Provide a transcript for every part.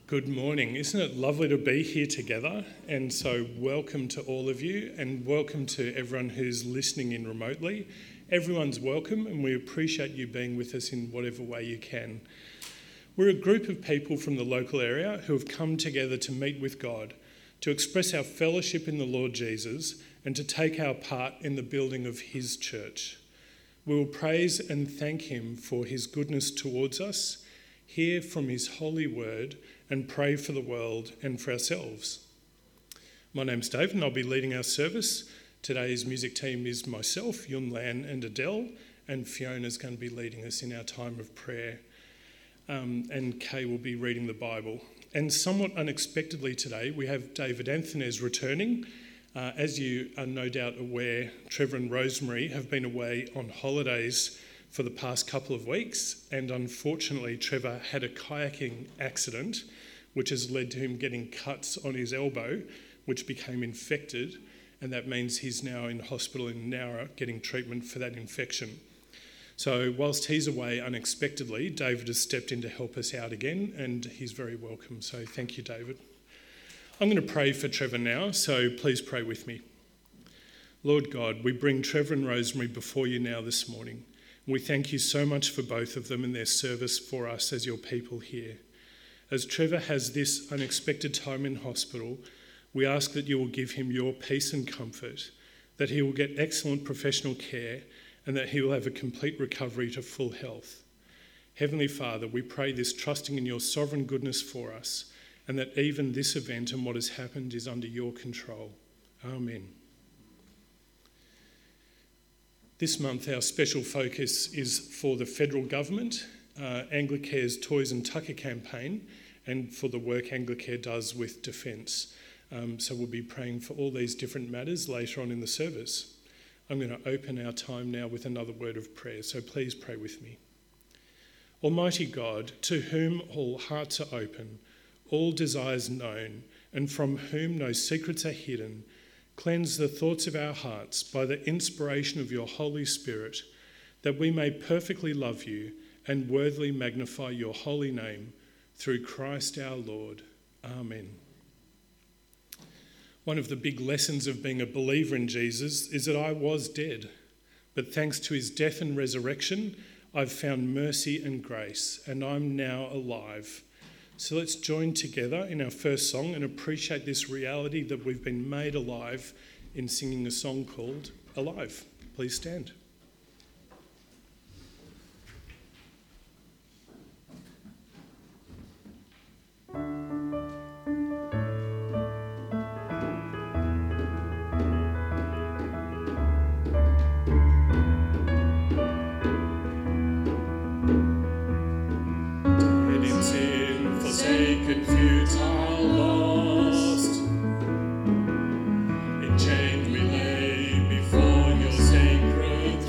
Good morning. Isn't it lovely to be here together? And so welcome to all of you and welcome to everyone who's listening in remotely. Everyone's welcome and we appreciate you being with us in whatever way you can. We're a group of people from the local area who have come together to meet with God, to express our fellowship in the Lord Jesus and to take our part in the building of his church. We will praise and thank him for his goodness towards us, hear from his holy word and pray for the world and for ourselves. My name's David and I'll be leading our service. Today's music team is myself, Yun Lan and Adele, and Fiona's going to be leading us in our time of prayer. And Kay will be reading the Bible. And somewhat unexpectedly today, we have David Anthonez returning. As you are no doubt aware, Trevor and Rosemary have been away on holidays for the past couple of weeks, and unfortunately Trevor had a kayaking accident which has led to him getting cuts on his elbow which became infected, and that means he's now in hospital in Nowra getting treatment for that infection. So whilst he's away unexpectedly, David has stepped in to help us out again, and he's very welcome, so thank you, David. I'm going to pray for Trevor now, so please pray with me. Lord God, we bring Trevor and Rosemary before you now this morning. We thank you so much for both of them and their service for us as your people here. As Trevor has this unexpected time in hospital, we ask that you will give him your peace and comfort, that he will get excellent professional care, and that he will have a complete recovery to full health. Heavenly Father, we pray this trusting in your sovereign goodness for us, and that even this event and what has happened is under your control. Amen. This month, our special focus is for the federal government, Anglicare's Toys and Tucker campaign, and for the work Anglicare does with defence. So we'll be praying for all these different matters later on in the service. I'm going to open our time now with another word of prayer, so please pray with me. Almighty God, to whom all hearts are open, all desires known, and from whom no secrets are hidden, cleanse the thoughts of our hearts by the inspiration of your Holy Spirit, that we may perfectly love you and worthily magnify your holy name, through Christ our Lord. Amen. One of the big lessons of being a believer in Jesus is that I was dead, but thanks to his death and resurrection, I've found mercy and grace, and I'm now alive. So let's join together in our first song and appreciate this reality that we've been made alive in singing a song called Alive. Please stand. Chained we lay before your sacred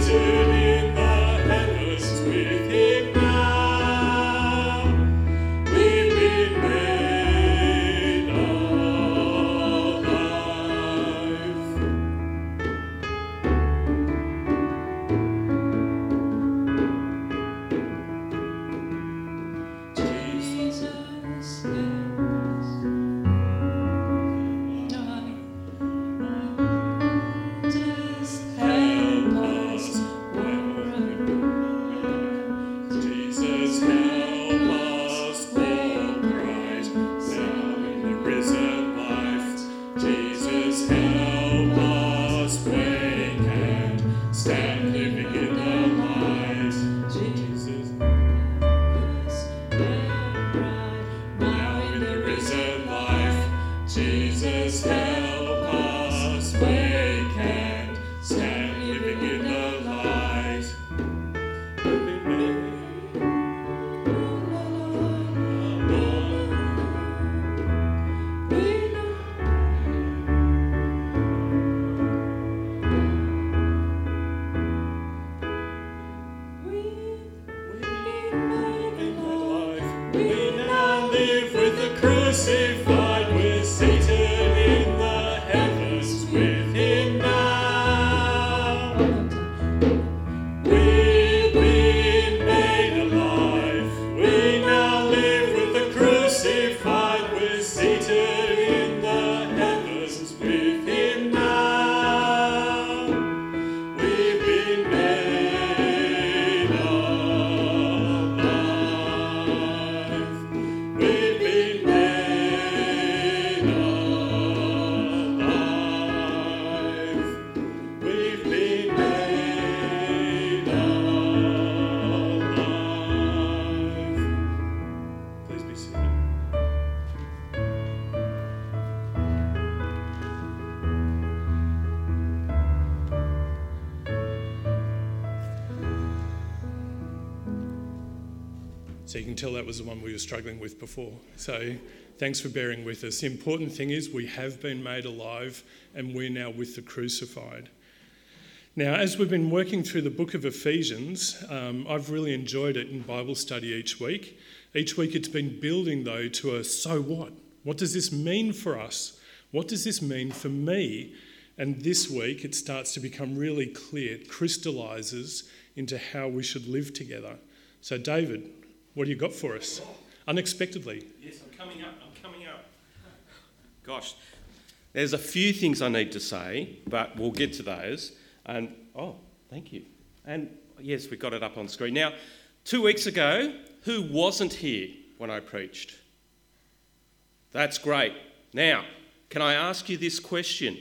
So you can tell that was the one we were struggling with before. So thanks for bearing with us. The important thing is we have been made alive and we're now with the crucified. Now, as we've been working through the book of Ephesians, I've really enjoyed it in Bible study each week. Each week it's been building, though, to a so what? What does this mean for us? What does this mean for me? And this week it starts to become really clear. It crystallises into how we should live together. So, David, what do you got for us? Unexpectedly. Yes, I'm coming up. Gosh, there's a few things I need to say, but we'll get to those. And, thank you. And, yes, we got it up on screen. Now, 2 weeks ago, who wasn't here when I preached? That's great. Now, can I ask you this question?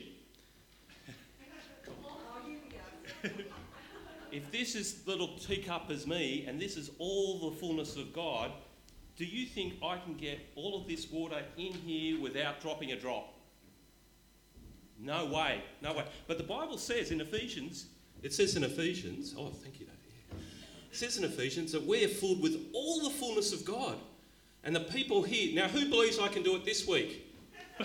If this is little teacup as me, and this is all the fullness of God, do you think I can get all of this water in here without dropping a drop? No way. But the Bible says in Ephesians, it says in Ephesians that we're filled with all the fullness of God. And the people here, now who believes I can do it this week?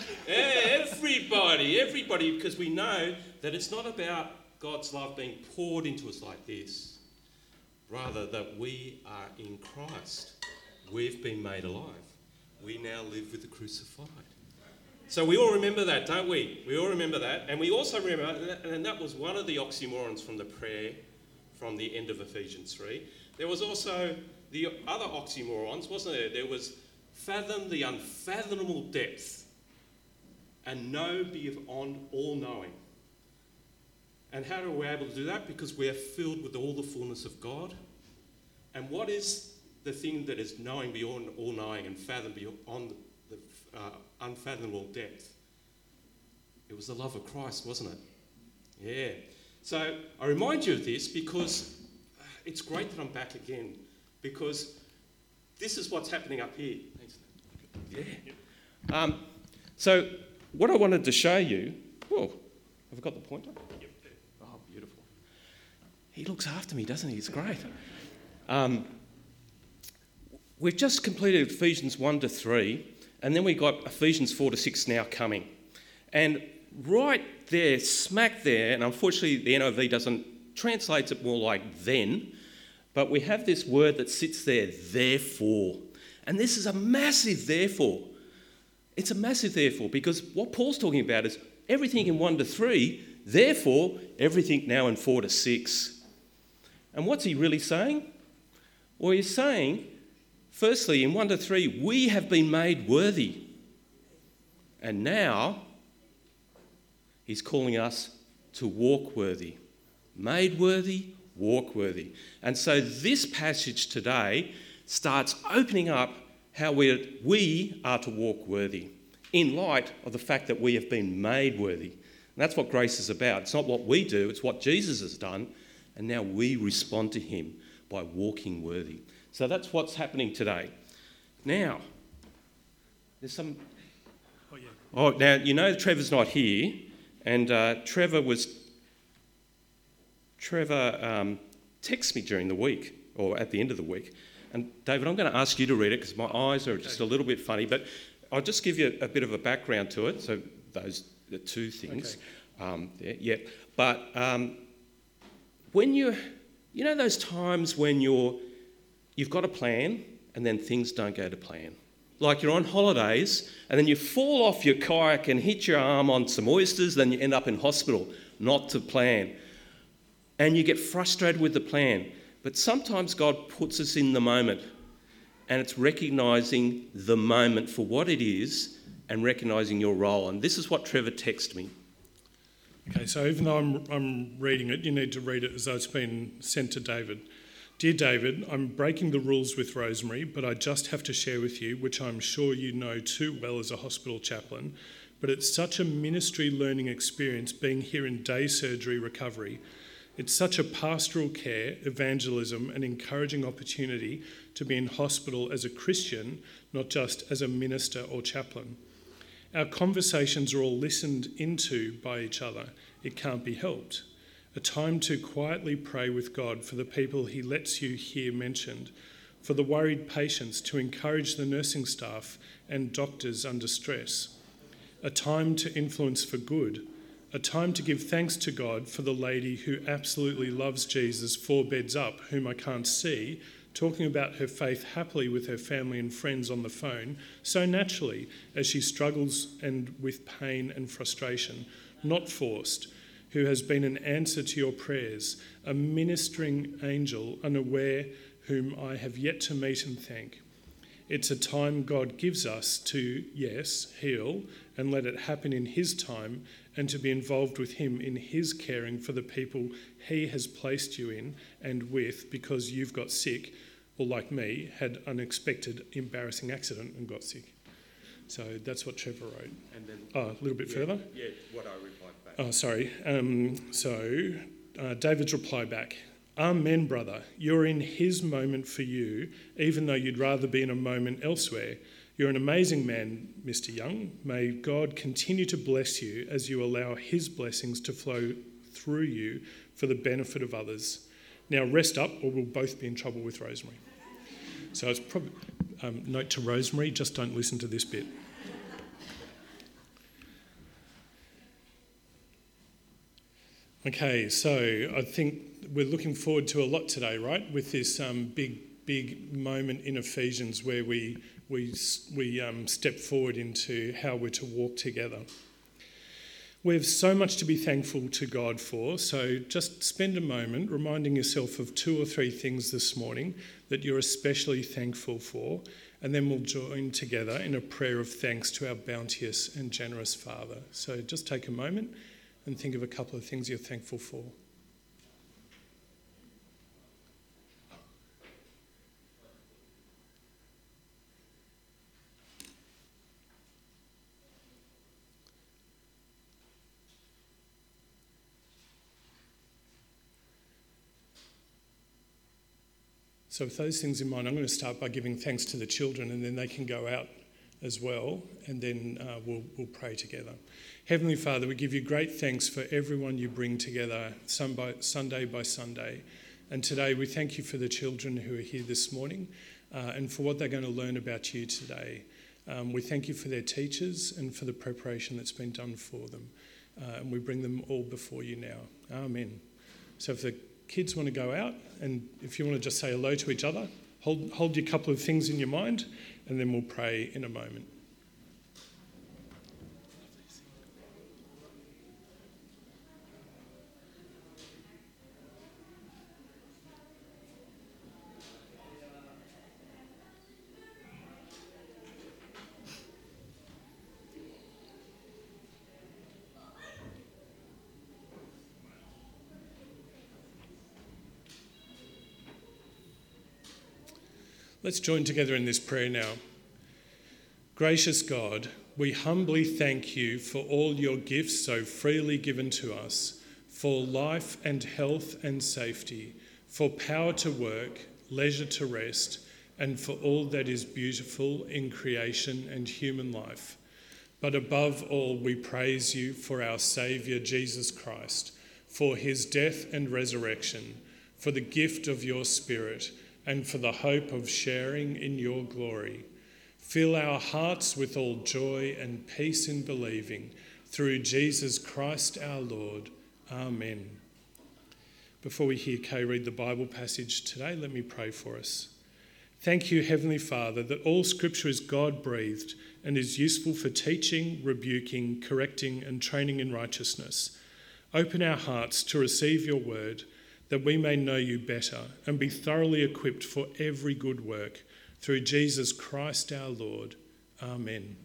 Everybody, because we know that it's not about God's love being poured into us like this. Rather, that we are in Christ. We've been made alive. We now live with the crucified. So we all remember that, don't we? We all remember that. And we also remember, and that was one of the oxymorons from the prayer from the end of Ephesians 3. There was also the other oxymorons, wasn't there? There was fathom the unfathomable depth and know beyond all knowing. And how are we able to do that? Because we are filled with all the fullness of God. And what is the thing that is knowing beyond all knowing and fathom beyond the unfathomable depth? It was the love of Christ, wasn't it? Yeah. So I remind you of this because it's great that I'm back again, because this is what's happening up here. Yeah. So what I wanted to show you... Whoa, have I got the pointer? Yep. Oh, beautiful. He looks after me, doesn't he? It's great. We've just completed Ephesians 1 to 3, and then we got Ephesians 4 to 6 now coming. And right there, smack there, and unfortunately the NIV doesn't translates it more like then, but we have this word that sits there, therefore. And this is a massive therefore. It's a massive therefore, because what Paul's talking about is everything in 1 to 3, therefore everything now in 4 to 6. And what's he really saying? Well, he's saying, firstly, in 1 to 3, we have been made worthy. And now he's calling us to walk worthy. Made worthy, walk worthy. And so this passage today starts opening up how we are to walk worthy in light of the fact that we have been made worthy. And that's what grace is about. It's not what we do, it's what Jesus has done. And now we respond to him by walking worthy. So that's what's happening today. Now, there's some... Oh, now, you know Trevor's not here, and Trevor texted me during the week, or at the end of the week. And David, I'm going to ask you to read it because my eyes are just a little bit funny, but I'll just give you a bit of a background to it. So those are two things. Okay. But when you know those times when you've got a plan and then things don't go to plan? Like you're on holidays and then you fall off your kayak and hit your arm on some oysters, then you end up in hospital, not to plan. And you get frustrated with the plan. But sometimes God puts us in the moment, and it's recognising the moment for what it is and recognising your role. And this is what Trevor texted me. Okay, so even though I'm reading it, you need to read it as though it's been sent to David. Dear David, I'm breaking the rules with Rosemary, but I just have to share with you, which I'm sure you know too well as a hospital chaplain, but it's such a ministry learning experience being here in day surgery recovery. It's such a pastoral care, evangelism and encouraging opportunity to be in hospital as a Christian, not just as a minister or chaplain. Our conversations are all listened into by each other. It can't be helped. A time to quietly pray with God for the people he lets you hear mentioned, for the worried patients, to encourage the nursing staff and doctors under stress. A time to influence for good. A time to give thanks to God for the lady who absolutely loves Jesus 4 beds up, whom I can't see, talking about her faith happily with her family and friends on the phone, so naturally as she struggles and with pain and frustration, not forced, who has been an answer to your prayers, a ministering angel unaware whom I have yet to meet and thank. It's a time God gives us to, yes, heal and let it happen in his time, and to be involved with him in his caring for the people he has placed you in and with, because you've got sick, or like me, had unexpected, embarrassing accident and got sick. So that's what Trevor wrote. And then, a little bit further? Yeah, what I replied back. Oh, sorry. David's reply back. Amen, brother. You're in his moment for you, even though you'd rather be in a moment elsewhere. You're an amazing man, Mr. Young. May God continue to bless you as you allow his blessings to flow through you for the benefit of others. Now rest up, or we'll both be in trouble with Rosemary. So it's probably note to Rosemary, just don't listen to this bit. Okay, so I think we're looking forward to a lot today, right? With this big moment in Ephesians where we step forward into how we're to walk together. We have so much to be thankful to God for, so just spend a moment reminding yourself of 2 or 3 things this morning that you're especially thankful for, and then we'll join together in a prayer of thanks to our bounteous and generous Father. So just take a moment and think of a couple of things you're thankful for. So with those things in mind, I'm going to start by giving thanks to the children, and then they can go out as well, and then we'll pray together. Heavenly Father, we give you great thanks for everyone you bring together Sunday by Sunday. And today we thank you for the children who are here this morning and for what they're going to learn about you today. We thank you for their teachers and for the preparation that's been done for them. And we bring them all before you now. Amen. So if the kids want to go out, and if you want to just say hello to each other, hold your couple of things in your mind, and then we'll pray in a moment. Let's join together in this prayer now. Gracious God, we humbly thank you for all your gifts so freely given to us, for life and health and safety, for power to work, leisure to rest, and for all that is beautiful in creation and human life. But above all, we praise you for our Saviour Jesus Christ, for his death and resurrection, for the gift of your Spirit, and for the hope of sharing in your glory. Fill our hearts with all joy and peace in believing, through Jesus Christ our Lord. Amen. Before we hear Kay read the Bible passage today, let me pray for us. Thank you, Heavenly Father, that all Scripture is God-breathed and is useful for teaching, rebuking, correcting, and training in righteousness. Open our hearts to receive your word, that we may know you better and be thoroughly equipped for every good work, through Jesus Christ our Lord. Amen.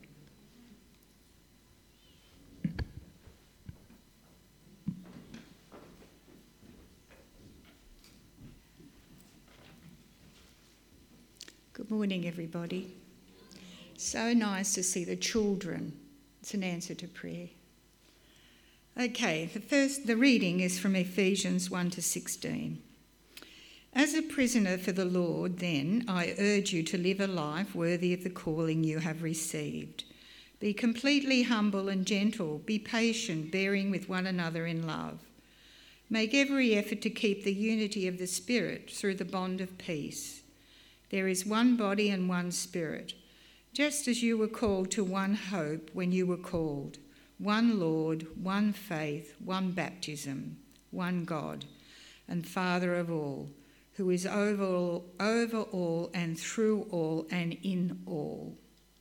Good morning, everybody. So nice to see the children. It's an answer to prayer. Okay, the reading is from Ephesians 1-16. As a prisoner for the Lord, then, I urge you to live a life worthy of the calling you have received. Be completely humble and gentle. Be patient, bearing with one another in love. Make every effort to keep the unity of the Spirit through the bond of peace. There is one body and one Spirit, just as you were called to one hope when you were called. One Lord, one faith, one baptism, one God and Father of all, who is over all and through all and in all.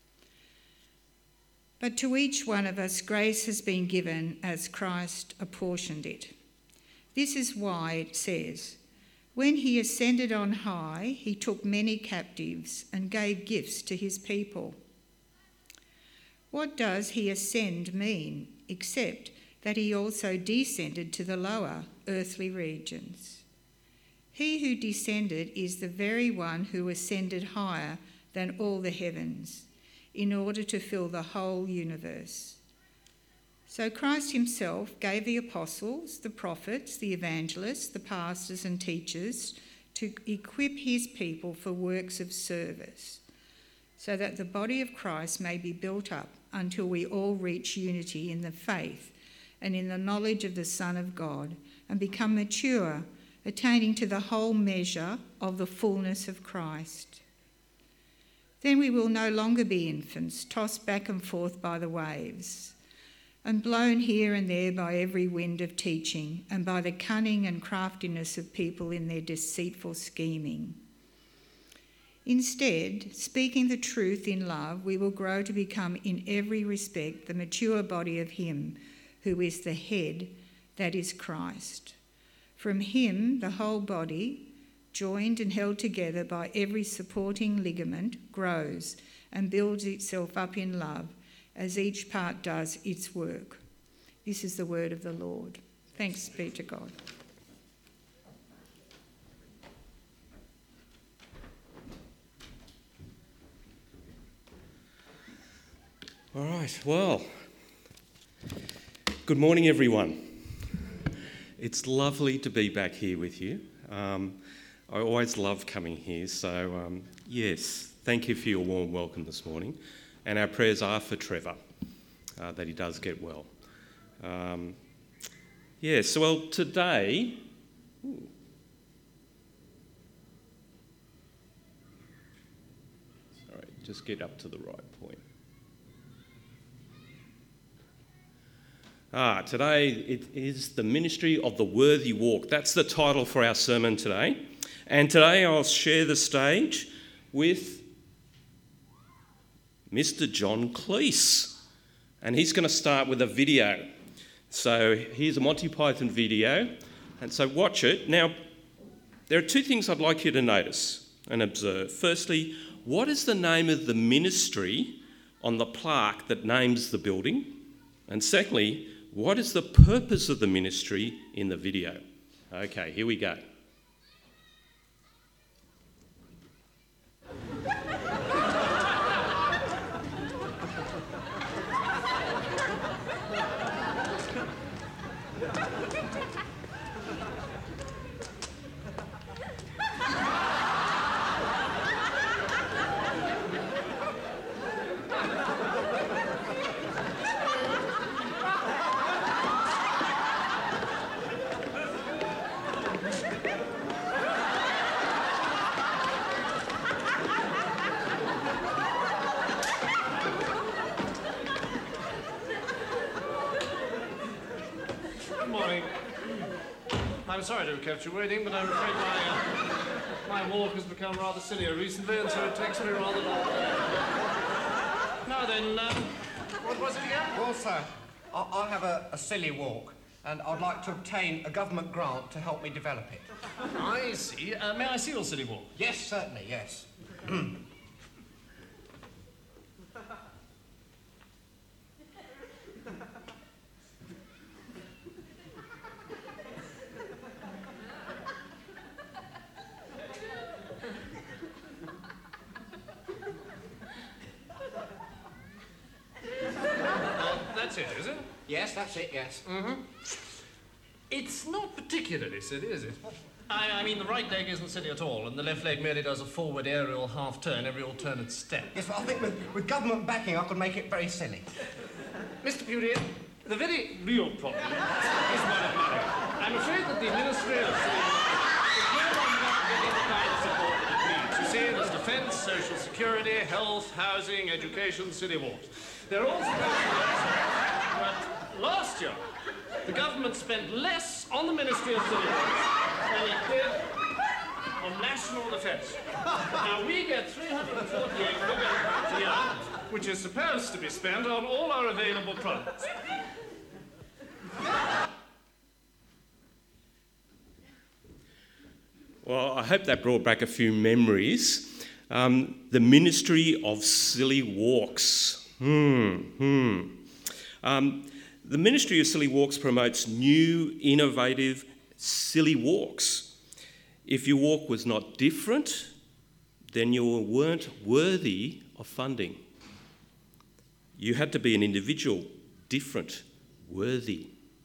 But to each one of us grace has been given as Christ apportioned it. This is why it says, when he ascended on high, he took many captives and gave gifts to his people. What does he ascend mean, except that he also descended to the lower earthly regions? He who descended is the very one who ascended higher than all the heavens, in order to fill the whole universe. So Christ himself gave the apostles, the prophets, the evangelists, the pastors and teachers to equip his people for works of service, so that the body of Christ may be built up until we all reach unity in the faith and in the knowledge of the Son of God and become mature, attaining to the whole measure of the fullness of Christ. Then we will no longer be infants, tossed back and forth by the waves and blown here and there by every wind of teaching and by the cunning and craftiness of people in their deceitful scheming. Instead, speaking the truth in love, we will grow to become in every respect the mature body of him who is the head, that is Christ. From him, the whole body, joined and held together by every supporting ligament, grows and builds itself up in love as each part does its work. This is the word of the Lord. Thanks be to God. All right, well, good morning, everyone. It's lovely to be back here with you. I always love coming here, so yes, thank you for your warm welcome this morning. And our prayers are for Trevor, that he does get well. Yes, well, today... Sorry, just get up to the right point. Today it is the ministry of the worthy walk. That's the title for our sermon today. And today I'll share the stage with Mr. John Cleese. And he's going to start with a video. So here's a Monty Python video. And so watch it. Now, there are two things I'd like you to notice and observe. Firstly, what is the name of the ministry on the plaque that names the building? And secondly, what is the purpose of the ministry in the video? Okay, here we go. I'm sorry to have kept you waiting, but I'm afraid my walk has become rather sillier recently, and so it takes me rather long. Now then, what was it again? Well, sir, I have a silly walk, and I'd like to obtain a government grant to help me develop it. I see. May I see your silly walk? Yes, certainly, yes. That's it, is it? Yes, that's it, yes. Mm-hmm. It's not particularly silly, is it? I mean, the right leg isn't silly at all, and the left leg merely does a forward aerial half-turn every alternate step. Yes, but I think with government backing, I could make it very silly. Mr. Pewdie, the very real problem is one of money. I'm afraid that the Ministry of is no longer getting the kind of support that it needs. You see, there's defence, social security, health, housing, education, city walks. They're all supposed to but last year, the government spent less on the Ministry of City Walks than it did on national defence. Now, we get £348 million a year, which is supposed to be spent on all our available products. Well, I hope that brought back a few memories. The ministry of silly walks. The Ministry of Silly Walks promotes new, innovative, silly walks. If your walk was not different, then you weren't worthy of funding. You had to be an individual, different, worthy.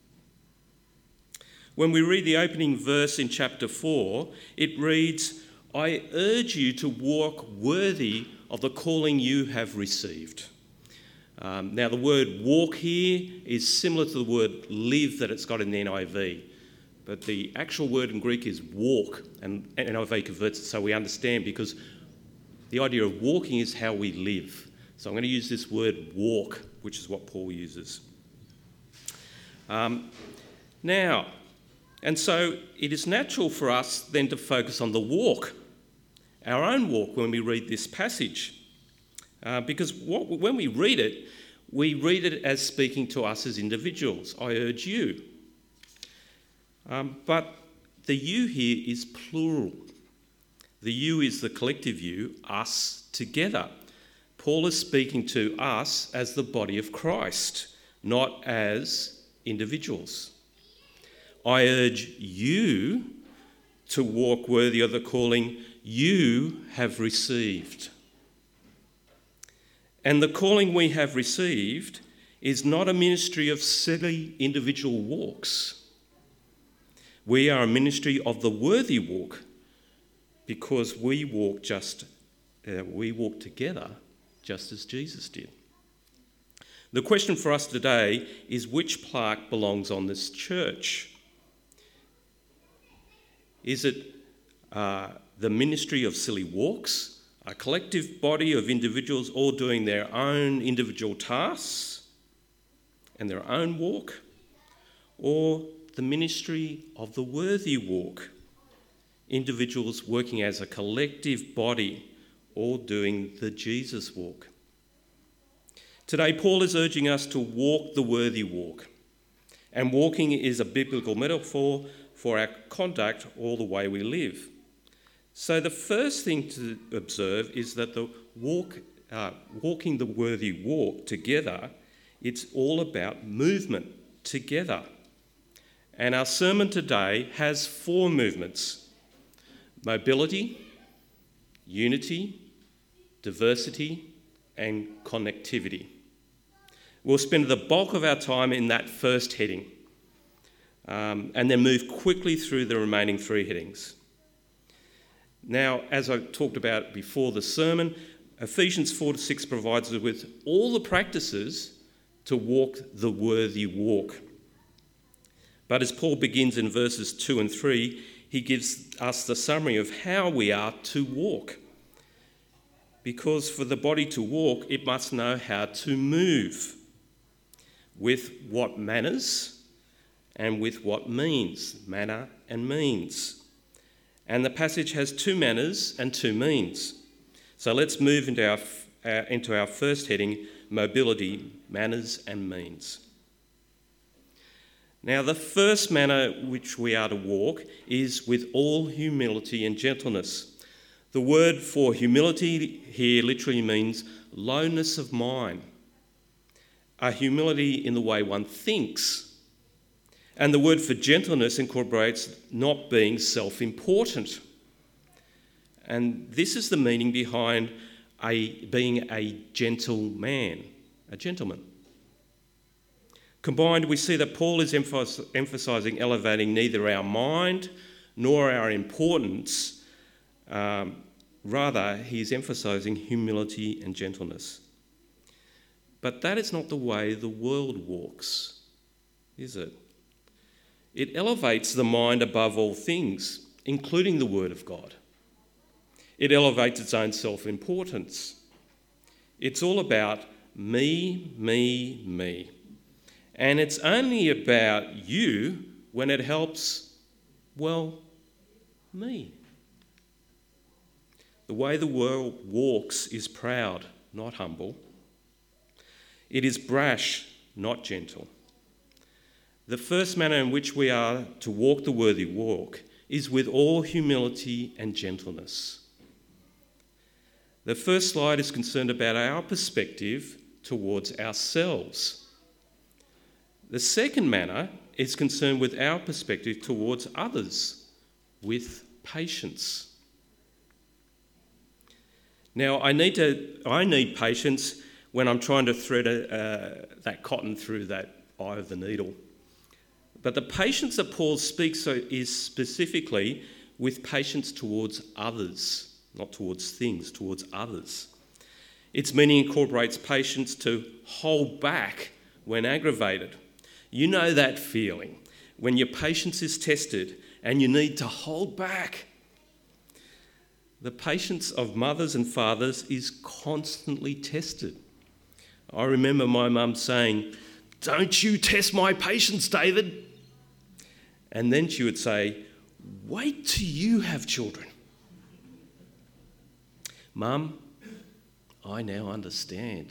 When we read the opening verse in chapter 4, it reads, "I urge you to walk worthy of the calling you have received." Now, the word walk here is similar to the word live that it's got in the NIV, but the actual word in Greek is walk, and NIV converts it so we understand, because the idea of walking is how we live. So I'm going to use this word walk, which is what Paul uses. And so it is natural for us then to focus on the walk, our own walk, when we read this passage. Because when we read it as speaking to us as individuals. I urge you. But the you here is plural. The you is the collective you, us together. Paul is speaking to us as the body of Christ, not as individuals. I urge you to walk worthy of the calling you have received. And the calling we have received is not a ministry of silly individual walks. We are a ministry of the worthy walk, because we walk together just as Jesus did. The question for us today is, which plaque belongs on this church? Is it the ministry of silly walks, a collective body of individuals all doing their own individual tasks and their own walk? or the ministry of the worthy walk, individuals working as a collective body, all doing the Jesus walk. Today, Paul is urging us to walk the worthy walk, and walking is a biblical metaphor for our conduct or the way we live. So the first thing to observe is that the walking the worthy walk together, it's all about movement together. And our sermon today has 4 movements: mobility, unity, diversity, and connectivity. We'll spend the bulk of our time in that first heading, and then move quickly through the remaining 3 headings. Now, as I talked about before the sermon, Ephesians 4-6 provides us with all the practices to walk the worthy walk. But as Paul begins in verses 2 and 3, he gives us the summary of how we are to walk. Because for the body to walk, it must know how to move. With what manners and with what means. Manner and means. And the passage has 2 manners and 2 means. So let's move into our first heading, mobility, manners and means. Now, the first manner which we are to walk is with all humility and gentleness. The word for humility here literally means lowness of mind, a humility in the way one thinks. And the word for gentleness incorporates not being self-important. And this is the meaning behind being a gentleman, a gentleman. Combined, we see that Paul is emphasising elevating neither our mind nor our importance. Rather, he's emphasising humility and gentleness. But that is not the way the world walks, is it? It elevates the mind above all things, including the Word of God. It elevates its own self-importance. It's all about me, me, me. And it's only about you when it helps, well, me. The way the world walks is proud, not humble. It is brash, not gentle. The first manner in which we are to walk the worthy walk is with all humility and gentleness. The first slide is concerned about our perspective towards ourselves. The second manner is concerned with our perspective towards others, with patience. Now, I need patience when I'm trying to thread that cotton through that eye of the needle. But the patience that Paul speaks of is specifically with patience towards others, not towards things, towards others. Its meaning incorporates patience to hold back when aggravated. You know that feeling when your patience is tested and you need to hold back. The patience of mothers and fathers is constantly tested. I remember my mum saying, "Don't you test my patience, David." And then she would say, "Wait till you have children." Mum, I now understand.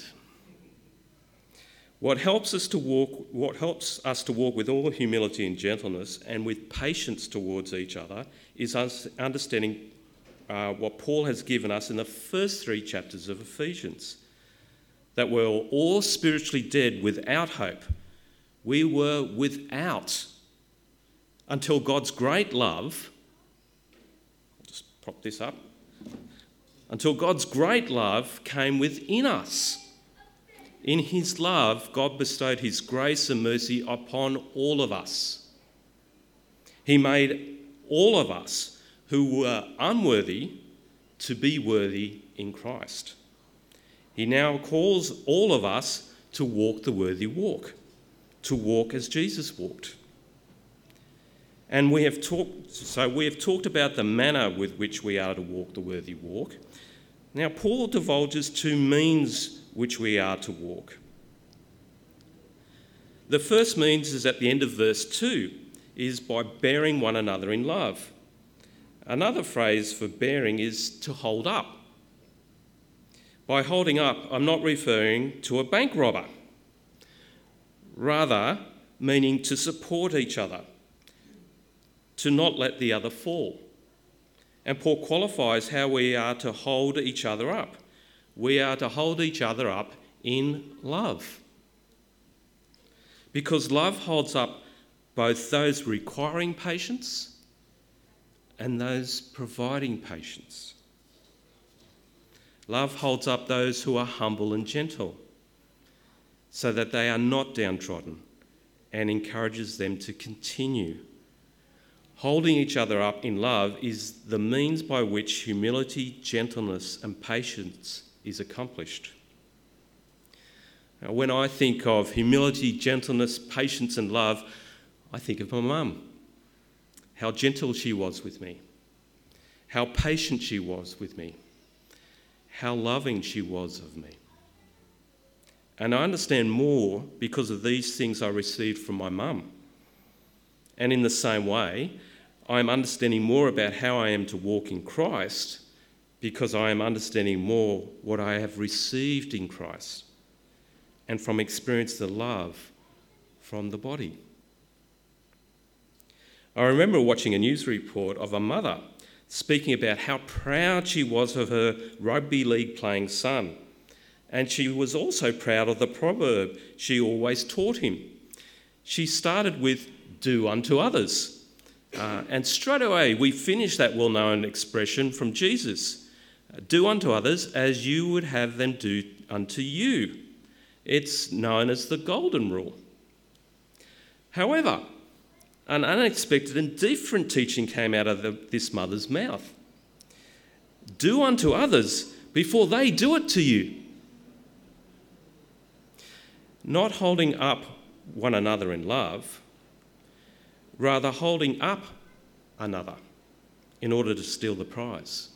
What helps us to walk with all humility and gentleness and with patience towards each other is us understanding what Paul has given us in the first 3 chapters of Ephesians. That we're all spiritually dead without hope. We were without until God's great love, I'll just prop this up, until God's great love came within us. In his love, God bestowed his grace and mercy upon all of us. He made all of us who were unworthy to be worthy in Christ. He now calls all of us to walk the worthy walk, to walk as Jesus walked. And we have talked about the manner with which we are to walk the worthy walk. Now, Paul divulges 2 means which we are to walk. The first means is at the end of verse 2, is by bearing one another in love. Another phrase for bearing is to hold up. By holding up, I'm not referring to a bank robber, rather meaning to support each other, to not let the other fall. And Paul qualifies how we are to hold each other up. We are to hold each other up in love. Because love holds up both those requiring patience and those providing patience. Love holds up those who are humble and gentle, so that they are not downtrodden, and encourages them to continue. Holding each other up in love is the means by which humility, gentleness, and patience is accomplished. Now, when I think of humility, gentleness, patience, and love, I think of my mum. How gentle she was with me, how patient she was with me, how loving she was of me. And I understand more because of these things I received from my mum. And in the same way, I am understanding more about how I am to walk in Christ because I am understanding more what I have received in Christ and from experience the love from the body. I remember watching a news report of a mother speaking about how proud she was of her rugby league playing son. And she was also proud of the proverb she always taught him. She started with, "Do unto others." And straight away we finished that well-known expression from Jesus. Do unto others as you would have them do unto you. It's known as the golden rule. However, an unexpected and different teaching came out of this mother's mouth. Do unto others before they do it to you. Not holding up one another in love, rather holding up another in order to steal the prize.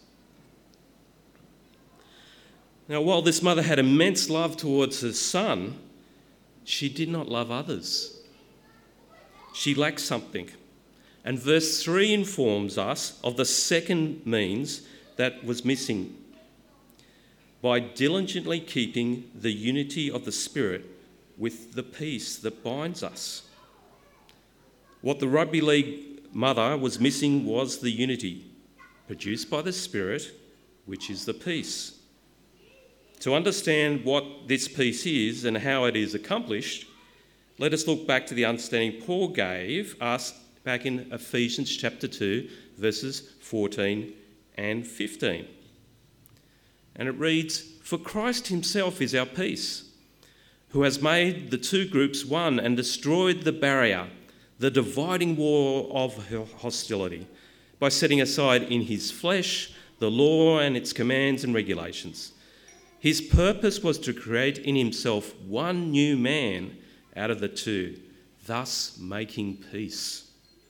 Now, while this mother had immense love towards her son, she did not love others. She lacked something. And verse 3 informs us of the second means that was missing. By diligently keeping the unity of the Spirit with the peace that binds us. What the rugby league mother was missing was the unity produced by the Spirit, which is the peace. To understand what this peace is and how it is accomplished, let us look back to the understanding Paul gave us back in Ephesians chapter 2, verses 14 and 15. And it reads, "For Christ himself is our peace, who has made the two groups one and destroyed the barrier, the dividing wall of hostility, by setting aside in his flesh the law and its commands and regulations. His purpose was to create in himself one new man out of the two, thus making peace.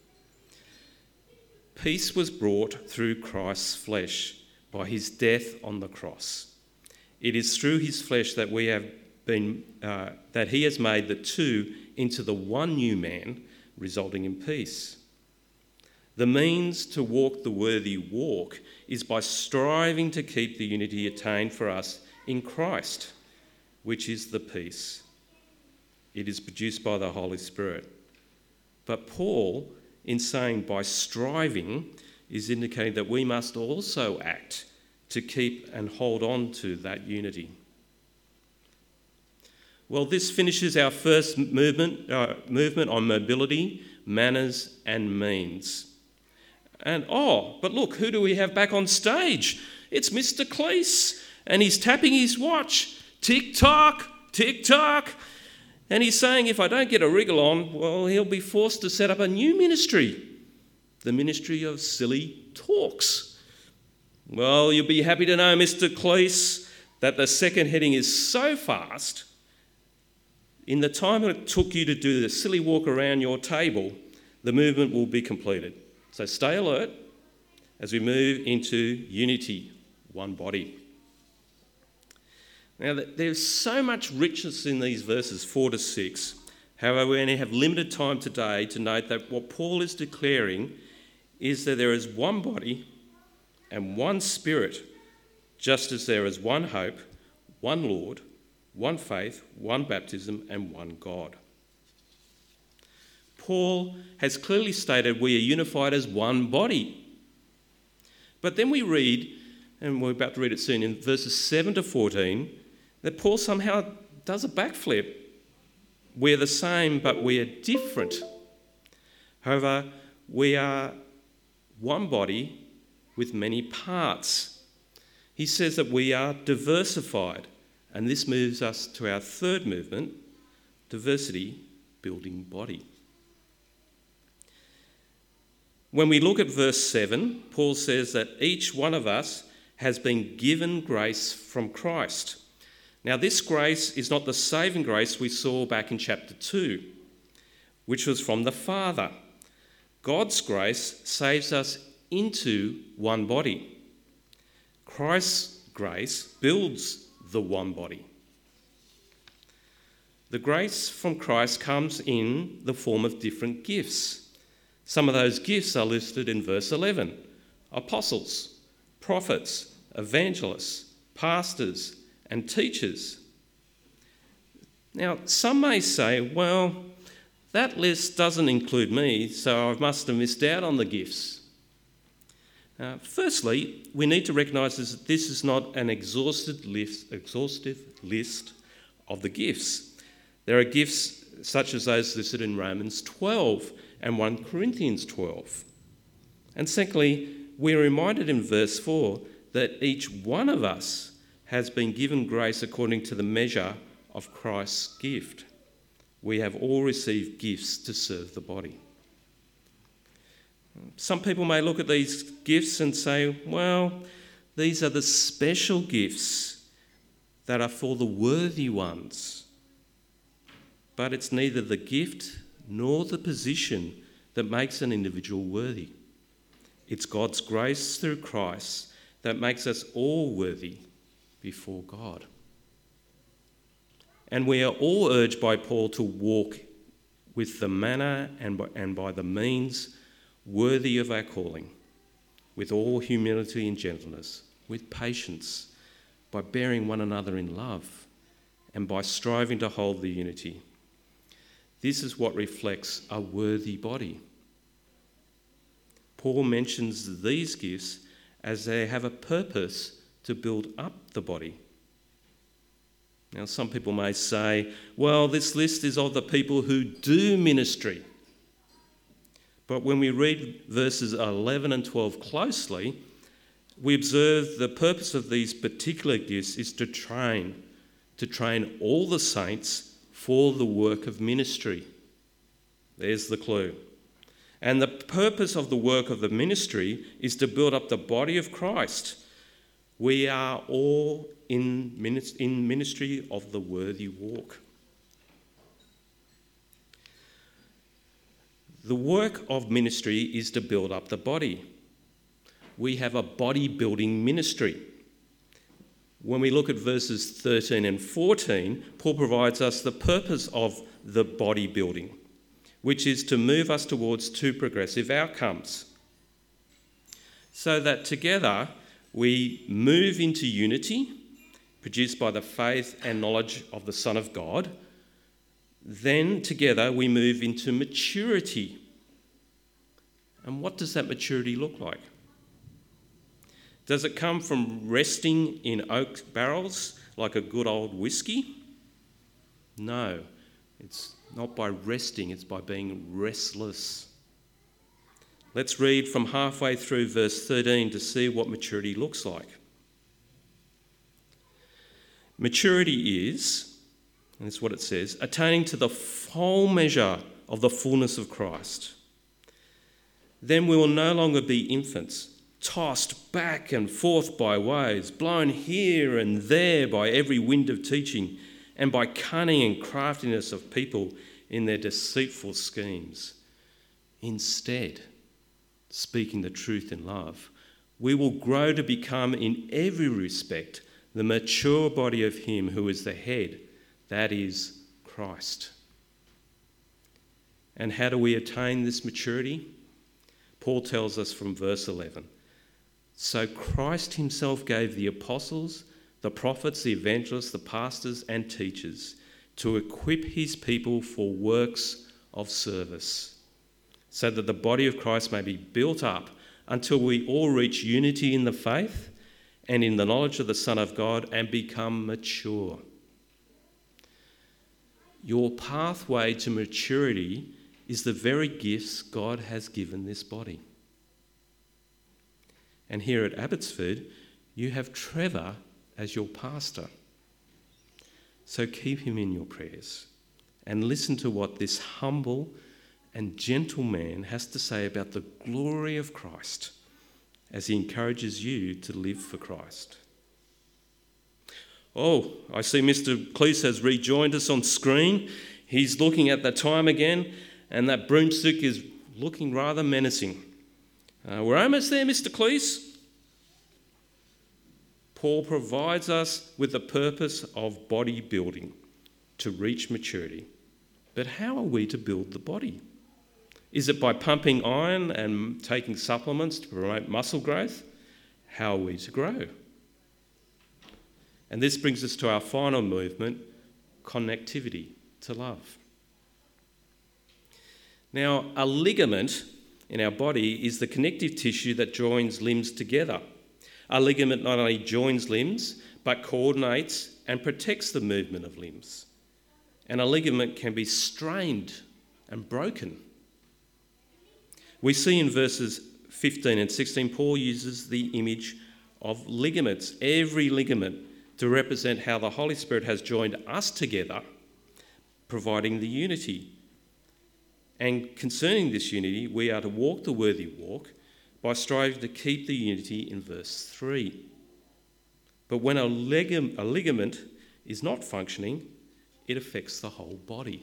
Peace was brought through Christ's flesh by his death on the cross. It is through his flesh that we have been, that he has made the two into the one new man, resulting in peace. The means to walk the worthy walk is by striving to keep the unity attained for us in Christ, which is the peace. It is produced by the Holy Spirit. But Paul, in saying by striving, is indicating that we must also act to keep and hold on to that unity. Well, this finishes our first movement on mobility, manners and means. And but look, who do we have back on stage? It's Mr. Cleese, and he's tapping his watch. Tick-tock, tick-tock. And he's saying if I don't get a wriggle on, well, he'll be forced to set up a new ministry, the ministry of silly talks. Well, you'll be happy to know, Mr. Cleese, that the second heading is so fast. In the time it took you to do the silly walk around your table, the movement will be completed. So stay alert as we move into unity, one body. Now, there's so much richness in these verses 4 to 6. However, we only have limited time today to note that what Paul is declaring is that there is one body and one Spirit, just as there is one hope, one Lord, one faith, one baptism, and one God. Paul has clearly stated we are unified as one body. But then we read, and we're about to read it soon, in verses 7 to 14, that Paul somehow does a backflip. We're the same, but we are different. However, we are one body with many parts. He says that we are diversified, and this moves us to our third movement, diversity building body. When we look at verse 7, Paul says that each one of us has been given grace from Christ. Now, this grace is not the saving grace we saw back in chapter 2, which was from the Father. God's grace saves us into one body. Christ's grace builds the one body. The grace from Christ comes in the form of different gifts. Some of those gifts are listed in verse 11. Apostles, prophets, evangelists, pastors, and teachers. Now, some may say, well, that list doesn't include me, so I must have missed out on the gifts. Firstly, we need to recognise that this is not an exhaustive list of the gifts. There are gifts such as those listed in Romans 12 and 1 Corinthians 12. And secondly, we're reminded in verse 4 that each one of us has been given grace according to the measure of Christ's gift. We have all received gifts to serve the body. Some people may look at these gifts and say, well, these are the special gifts that are for the worthy ones. But it's neither the gift nor the position that makes an individual worthy. It's God's grace through Christ that makes us all worthy before God. And we are all urged by Paul to walk with the manner and by the means worthy of our calling, with all humility and gentleness, with patience, by bearing one another in love, and by striving to hold the unity. This is what reflects a worthy body. Paul mentions these gifts as they have a purpose to build up the body. Now, some people may say, well, this list is of the people who do ministry. But when we read verses 11 and 12 closely, we observe the purpose of these particular gifts is to train all the saints for the work of ministry. There's the clue. And the purpose of the work of the ministry is to build up the body of Christ. We are all in ministry of the worthy walk. The work of ministry is to build up the body. We have a body-building ministry. When we look at verses 13 and 14, Paul provides us the purpose of the body building, which is to move us towards two progressive outcomes. So that together we move into unity, produced by the faith and knowledge of the Son of God. Then together we move into maturity. And what does that maturity look like? Does it come from resting in oak barrels like a good old whiskey? No, it's not by resting, it's by being restless. Let's read from halfway through verse 13 to see what maturity looks like. Maturity is, and that's what it says, attaining to the full measure of the fullness of Christ. Then we will no longer be infants, tossed back and forth by waves, blown here and there by every wind of teaching, and by cunning and craftiness of people in their deceitful schemes. Instead, speaking the truth in love, we will grow to become in every respect the mature body of him who is the head, that is, Christ. And how do we attain this maturity? Paul tells us from verse 11. So Christ himself gave the apostles, the prophets, the evangelists, the pastors and teachers to equip his people for works of service, so that the body of Christ may be built up until we all reach unity in the faith and in the knowledge of the Son of God and become mature. Your pathway to maturity is the very gifts God has given this body. And here at Abbotsford, you have Trevor as your pastor. So keep him in your prayers and listen to what this humble and gentle man has to say about the glory of Christ as he encourages you to live for Christ. Oh, I see Mr. Cleese has rejoined us on screen. He's looking at the time again, and that broomstick is looking rather menacing. We're almost there, Mr. Cleese. Paul provides us with the purpose of body building to reach maturity. But how are we to build the body? Is it by pumping iron and taking supplements to promote muscle growth? How are we to grow? And this brings us to our final movement, connectivity to love. Now, a ligament in our body is the connective tissue that joins limbs together. A ligament not only joins limbs, but coordinates and protects the movement of limbs. And a ligament can be strained and broken. We see in verses 15 and 16, Paul uses the image of ligaments, every ligament, to represent how the Holy Spirit has joined us together, providing the unity. And concerning this unity, we are to walk the worthy walk by striving to keep the unity in verse 3. But when a ligament is not functioning, it affects the whole body.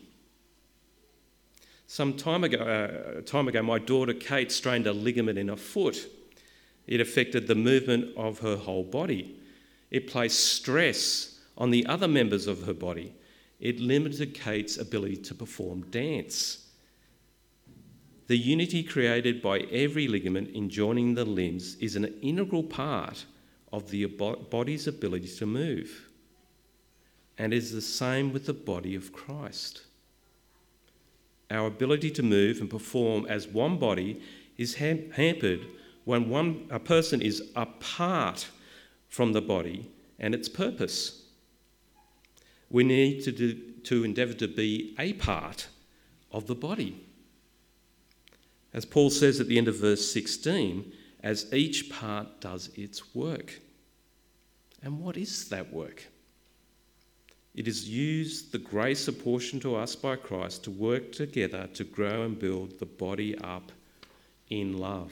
Some time ago, my daughter Kate strained a ligament in her foot. It affected the movement of her whole body. It placed stress on the other members of her body. It limited Kate's ability to perform dance. The unity created by every ligament in joining the limbs is an integral part of the body's ability to move, and is the same with the body of Christ. Our ability to move and perform as one body is hampered when a person is apart from the body and its purpose. We need to endeavour to be a part of the body. As Paul says at the end of verse 16, as each part does its work. And what is that work? It is used the grace apportioned to us by Christ to work together to grow and build the body up in love.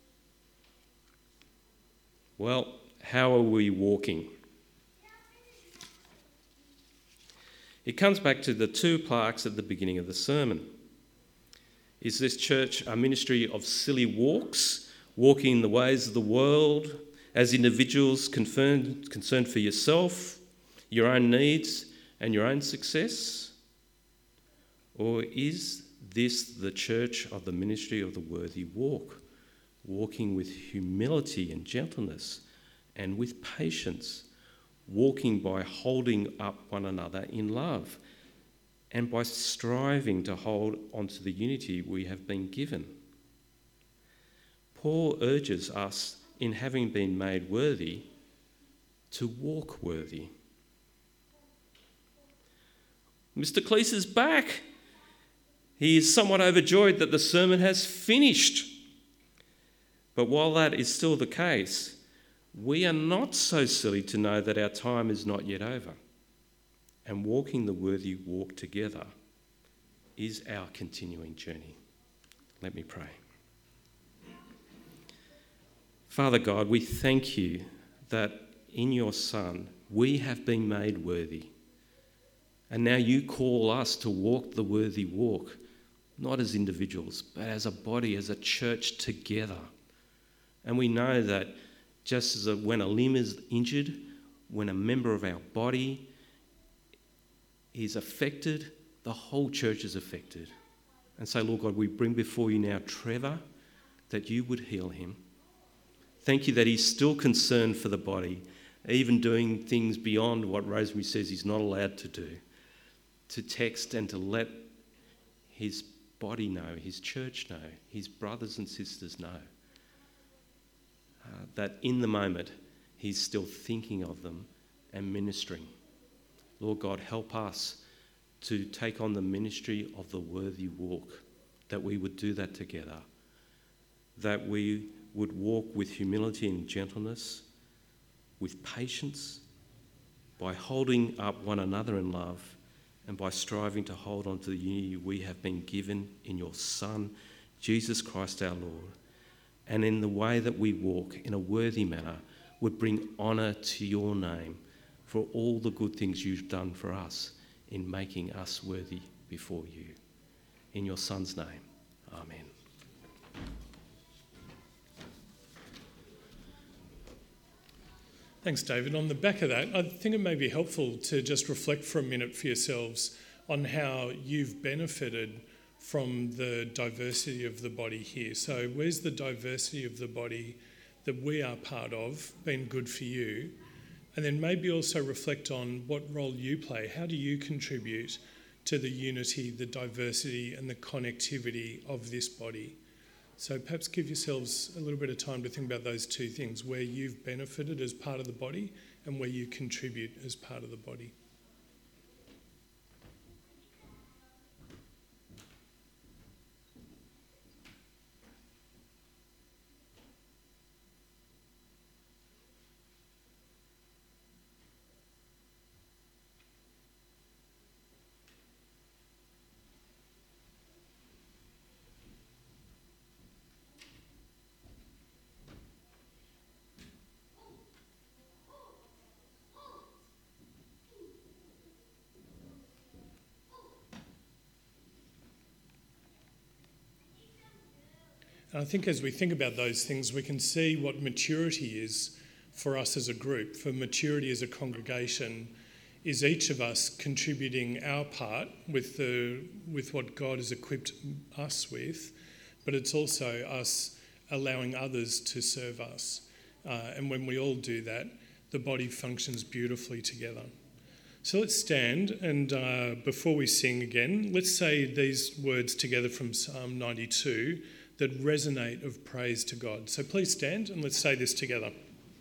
Well, how are we walking? It comes back to the two plaques at the beginning of the sermon. Is this church a ministry of silly walks, walking in the ways of the world, as individuals concerned for yourself, your own needs, and your own success? Or is this the church of the ministry of the worthy walk, walking with humility and gentleness and with patience, walking by holding up one another in love, and by striving to hold onto the unity we have been given? Paul urges us, in having been made worthy, to walk worthy. Mr. Cleese is back. He is somewhat overjoyed that the sermon has finished. But while that is still the case, we are not so silly to know that our time is not yet over. And walking the worthy walk together is our continuing journey. Let me pray. Father God, we thank you that in your Son we have been made worthy. And now you call us to walk the worthy walk, not as individuals, but as a body, as a church together. And we know that just as when a limb is injured, when a member of our body is affected, the whole church is affected. And so, Lord God, we bring before you now Trevor, that you would heal him. Thank you that he's still concerned for the body, even doing things beyond what Rosemary says he's not allowed to do, to text and to let his body know, his church know, his brothers and sisters know, that in the moment he's still thinking of them and ministering. Lord God, help us to take on the ministry of the worthy walk, that we would do that together, that we would walk with humility and gentleness, with patience, by holding up one another in love, and by striving to hold on to the unity we have been given in your Son, Jesus Christ our Lord. And in the way that we walk in a worthy manner would bring honour to your name for all the good things you've done for us in making us worthy before you. In your Son's name, amen. Thanks, David. On the back of that, I think it may be helpful to just reflect for a minute for yourselves on how you've benefited from the diversity of the body here. So where's the diversity of the body that we are part of been good for you? And then maybe also reflect on what role you play. How do you contribute to the unity, the diversity and the connectivity of this body? So perhaps give yourselves a little bit of time to think about those two things, where you've benefited as part of the body and where you contribute as part of the body. And I think as we think about those things, we can see what maturity is for us as a group. For maturity as a congregation is each of us contributing our part with what God has equipped us with, but it's also us allowing others to serve us. And when we all do that, the body functions beautifully together. So let's stand, and before we sing again, let's say these words together from Psalm 92 that resonate of praise to God. So please stand and let's say this together.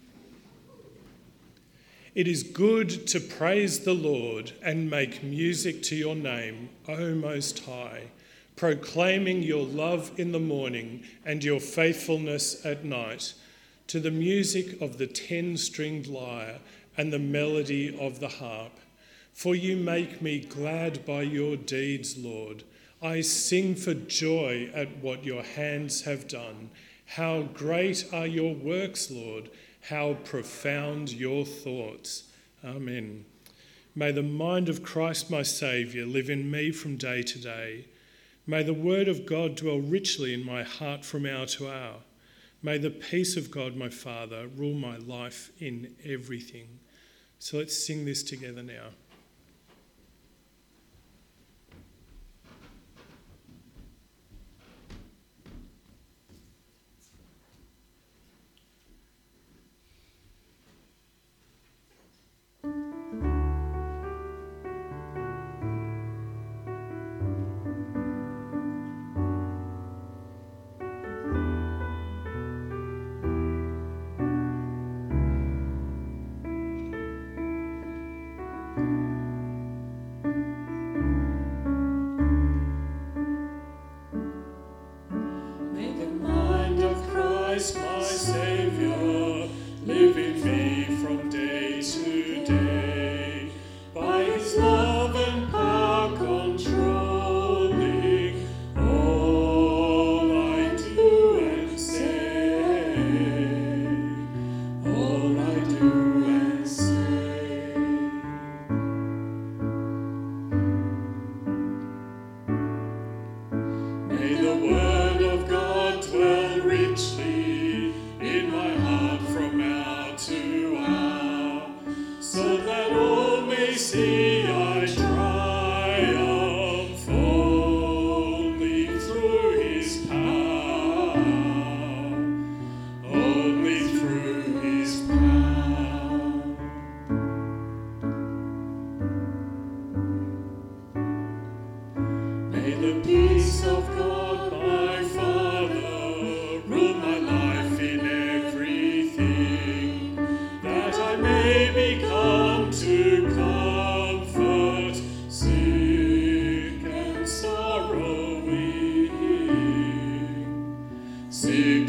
It is good to praise the Lord and make music to your name, O Most High, proclaiming your love in the morning and your faithfulness at night, to the music of the 10-stringed lyre and the melody of the harp. For you make me glad by your deeds, Lord. I sing for joy at what your hands have done. How great are your works, Lord. How profound your thoughts. Amen. May the mind of Christ my Saviour live in me from day to day. May the word of God dwell richly in my heart from hour to hour. May the peace of God my Father rule my life in everything. So let's sing this together now. May the word of God dwell richly in my heart.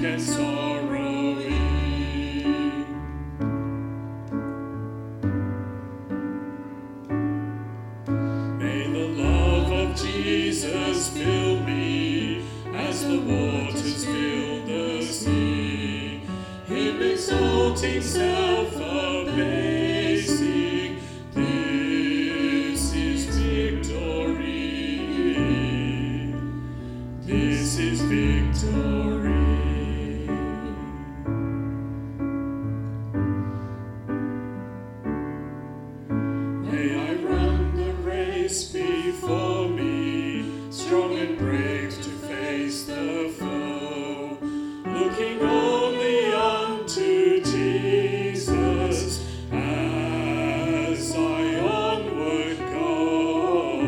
and sorrowing. May the love of Jesus fill me as the waters fill the sea, him exalting self-abasing. This is victory. This is victory. May I run the race before me, strong and brave to face the foe, looking only unto Jesus as I onward go,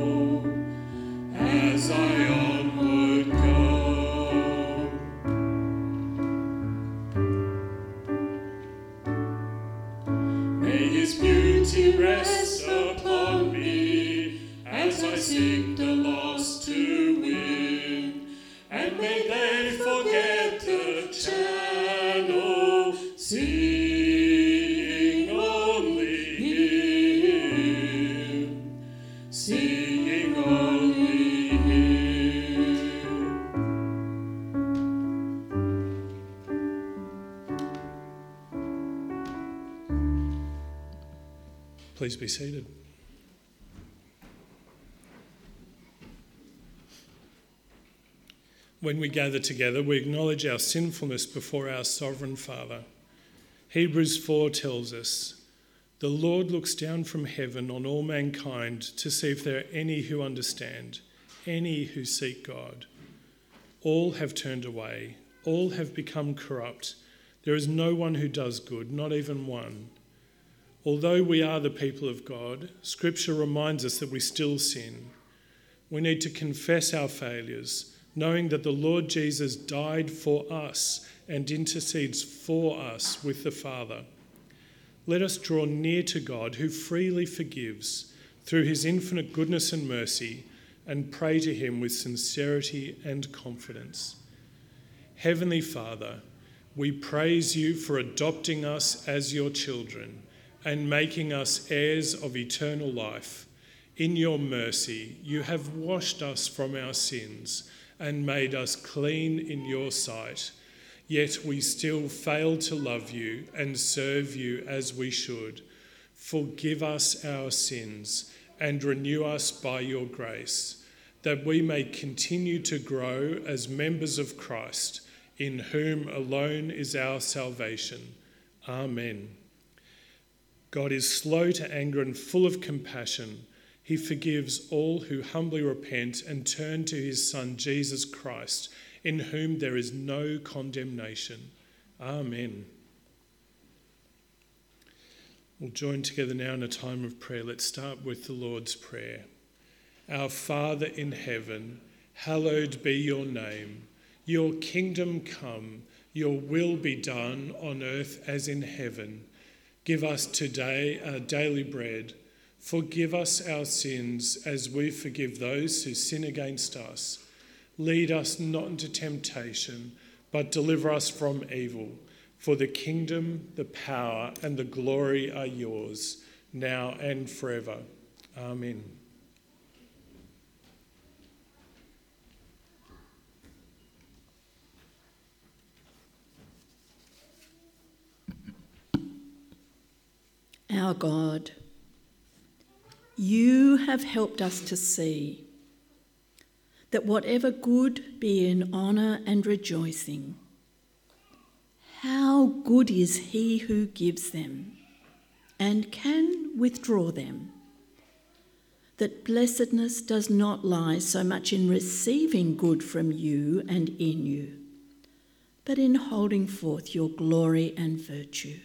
as I onward go. May his beauty rest upon me as I seek the lost to win, and may they forget the channel, seeing only him, seeing only him. Please be seated. When we gather together, we acknowledge our sinfulness before our sovereign Father. Hebrews 4 tells us, "The Lord looks down from heaven on all mankind to see if there are any who understand, any who seek God. All have turned away, all have become corrupt. There is no one who does good, not even one." Although we are the people of God, Scripture reminds us that we still sin. We need to confess our failures, knowing that the Lord Jesus died for us and intercedes for us with the Father. Let us draw near to God, who freely forgives through his infinite goodness and mercy, and pray to him with sincerity and confidence. Heavenly Father, we praise you for adopting us as your children and making us heirs of eternal life. In your mercy, you have washed us from our sins and made us clean in your sight. Yet we still fail to love you and serve you as we should. Forgive us our sins and renew us by your grace, that we may continue to grow as members of Christ, in whom alone is our salvation. Amen. God is slow to anger and full of compassion. He forgives all who humbly repent and turn to his Son, Jesus Christ, in whom there is no condemnation. Amen. We'll join together now in a time of prayer. Let's start with the Lord's Prayer. Our Father in heaven, hallowed be your name. Your kingdom come, your will be done on earth as in heaven. Give us today our daily bread. Forgive us our sins as we forgive those who sin against us. Lead us not into temptation, but deliver us from evil. For the kingdom, the power, and the glory are yours, now and forever. Amen. Our God, you have helped us to see that whatever good be in honour and rejoicing, how good is he who gives them and can withdraw them, that blessedness does not lie so much in receiving good from you and in you, but in holding forth your glory and virtue.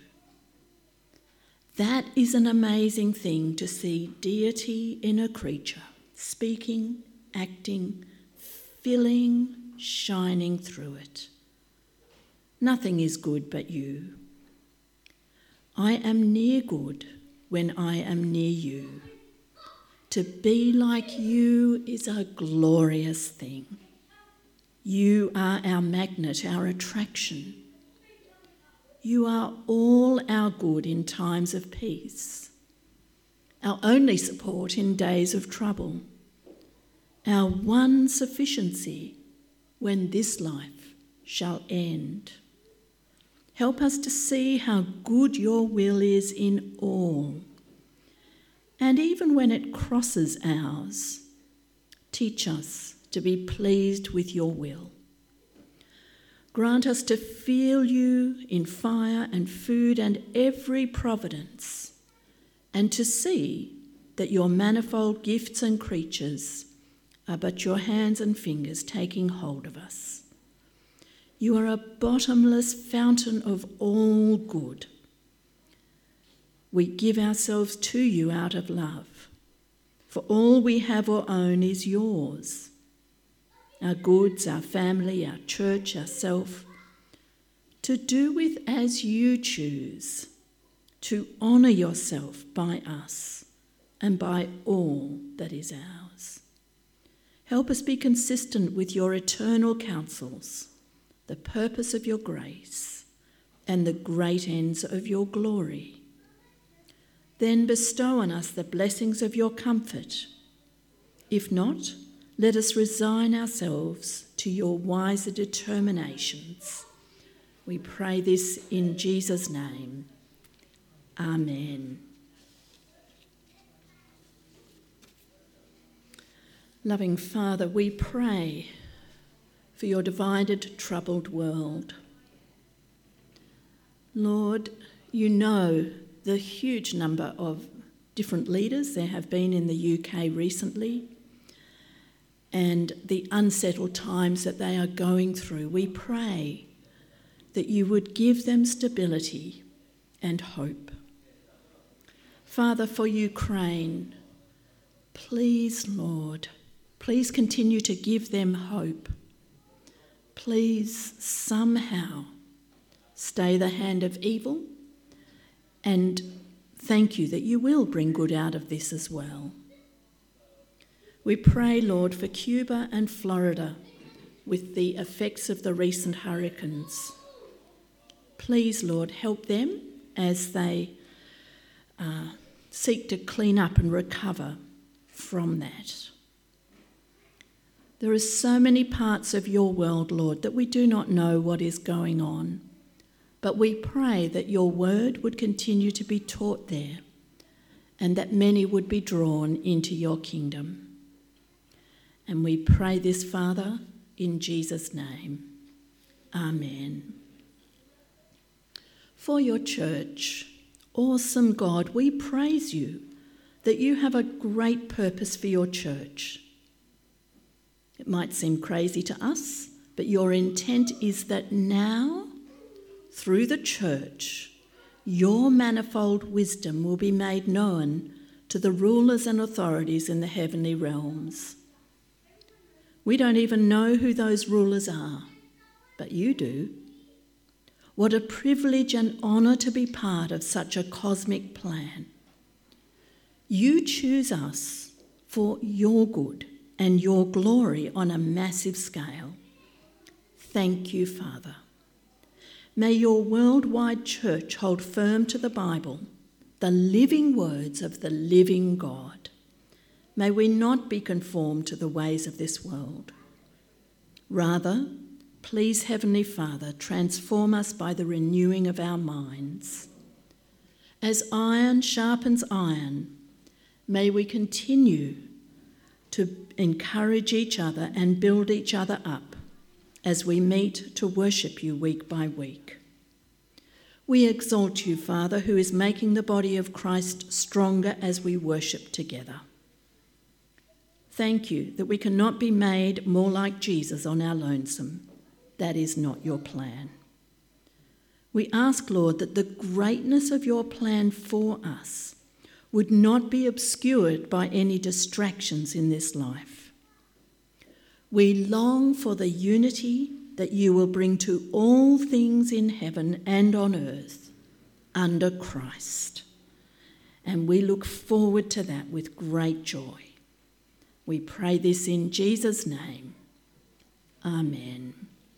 That is an amazing thing, to see deity in a creature, speaking, acting, filling, shining through it. Nothing is good but you. I am near good when I am near you. To be like you is a glorious thing. You are our magnet, our attraction. You are all our good in times of peace, our only support in days of trouble, our one sufficiency when this life shall end. Help us to see how good your will is in all. And even when it crosses ours, teach us to be pleased with your will. Grant us to feel you in fire and food and every providence, and to see that your manifold gifts and creatures are but your hands and fingers taking hold of us. You are a bottomless fountain of all good. We give ourselves to you out of love, for all we have or own is yours. Our goods, our family, our church, ourself, to do with as you choose, to honour yourself by us and by all that is ours. Help us be consistent with your eternal counsels, the purpose of your grace, and the great ends of your glory. Then bestow on us the blessings of your comfort. If not, let us resign ourselves to your wiser determinations. We pray this in Jesus' name. Amen. Loving Father, we pray for your divided, troubled world. Lord, you know the huge number of different leaders there have been in the UK recently, and the unsettled times that they are going through. We pray that you would give them stability and hope. Father, for Ukraine, please, Lord, please continue to give them hope. Please somehow stay the hand of evil, and thank you that you will bring good out of this as well. We pray, Lord, for Cuba and Florida with the effects of the recent hurricanes. Please, Lord, help them as they seek to clean up and recover from that. There are so many parts of your world, Lord, that we do not know what is going on, but we pray that your word would continue to be taught there and that many would be drawn into your kingdom. And we pray this, Father, in Jesus' name. Amen. For your church, awesome God, we praise you that you have a great purpose for your church. It might seem crazy to us, but your intent is that now, through the church, your manifold wisdom will be made known to the rulers and authorities in the heavenly realms. We don't even know who those rulers are, but you do. What a privilege and honour to be part of such a cosmic plan. You choose us for your good and your glory on a massive scale. Thank you, Father. May your worldwide church hold firm to the Bible, the living words of the living God. May we not be conformed to the ways of this world. Rather, please, Heavenly Father, transform us by the renewing of our minds. As iron sharpens iron, may we continue to encourage each other and build each other up as we meet to worship you week by week. We exalt you, Father, who is making the body of Christ stronger as we worship together. Thank you that we cannot be made more like Jesus on our lonesome. That is not your plan. We ask, Lord, that the greatness of your plan for us would not be obscured by any distractions in this life. We long for the unity that you will bring to all things in heaven and on earth under Christ. And we look forward to that with great joy. We pray this in Jesus' name. Amen.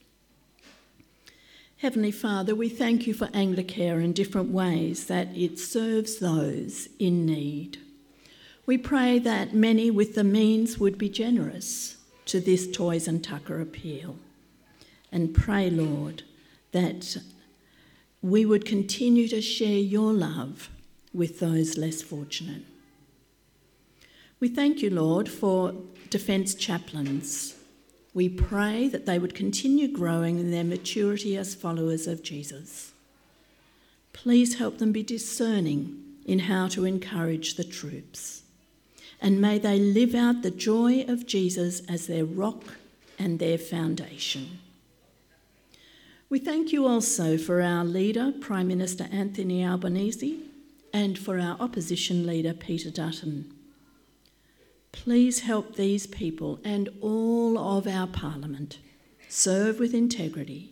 Heavenly Father, we thank you for Anglicare in different ways that it serves those in need. We pray that many with the means would be generous to this Toys and Tucker appeal. And pray, Lord, that we would continue to share your love with those less fortunate. We thank you, Lord, for Defence chaplains. We pray that they would continue growing in their maturity as followers of Jesus. Please help them be discerning in how to encourage the troops. And may they live out the joy of Jesus as their rock and their foundation. We thank you also for our leader, Prime Minister Anthony Albanese, and for our opposition leader, Peter Dutton. Please help these people and all of our Parliament serve with integrity.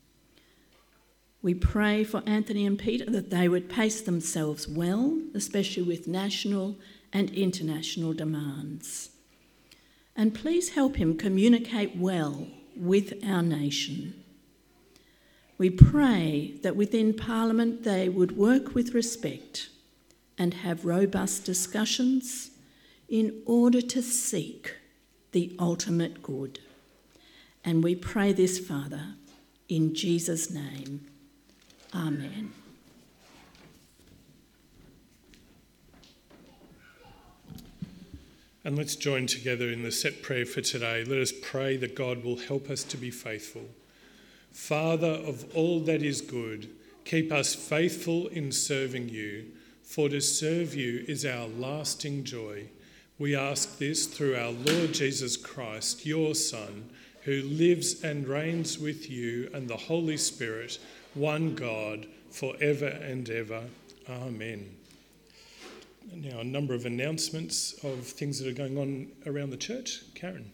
We pray for Anthony and Peter that they would pace themselves well, especially with national and international demands. And please help him communicate well with our nation. We pray that within Parliament they would work with respect and have robust discussions in order to seek the ultimate good. And we pray this, Father, in Jesus' name. Amen. And let's join together in the set prayer for today. Let us pray that God will help us to be faithful. Father of all that is good, keep us faithful in serving you, for to serve you is our lasting joy. We ask this through our Lord Jesus Christ, your Son, who lives and reigns with you and the Holy Spirit, one God, forever and ever. Amen. Now, a number of announcements of things that are going on around the church. Karen.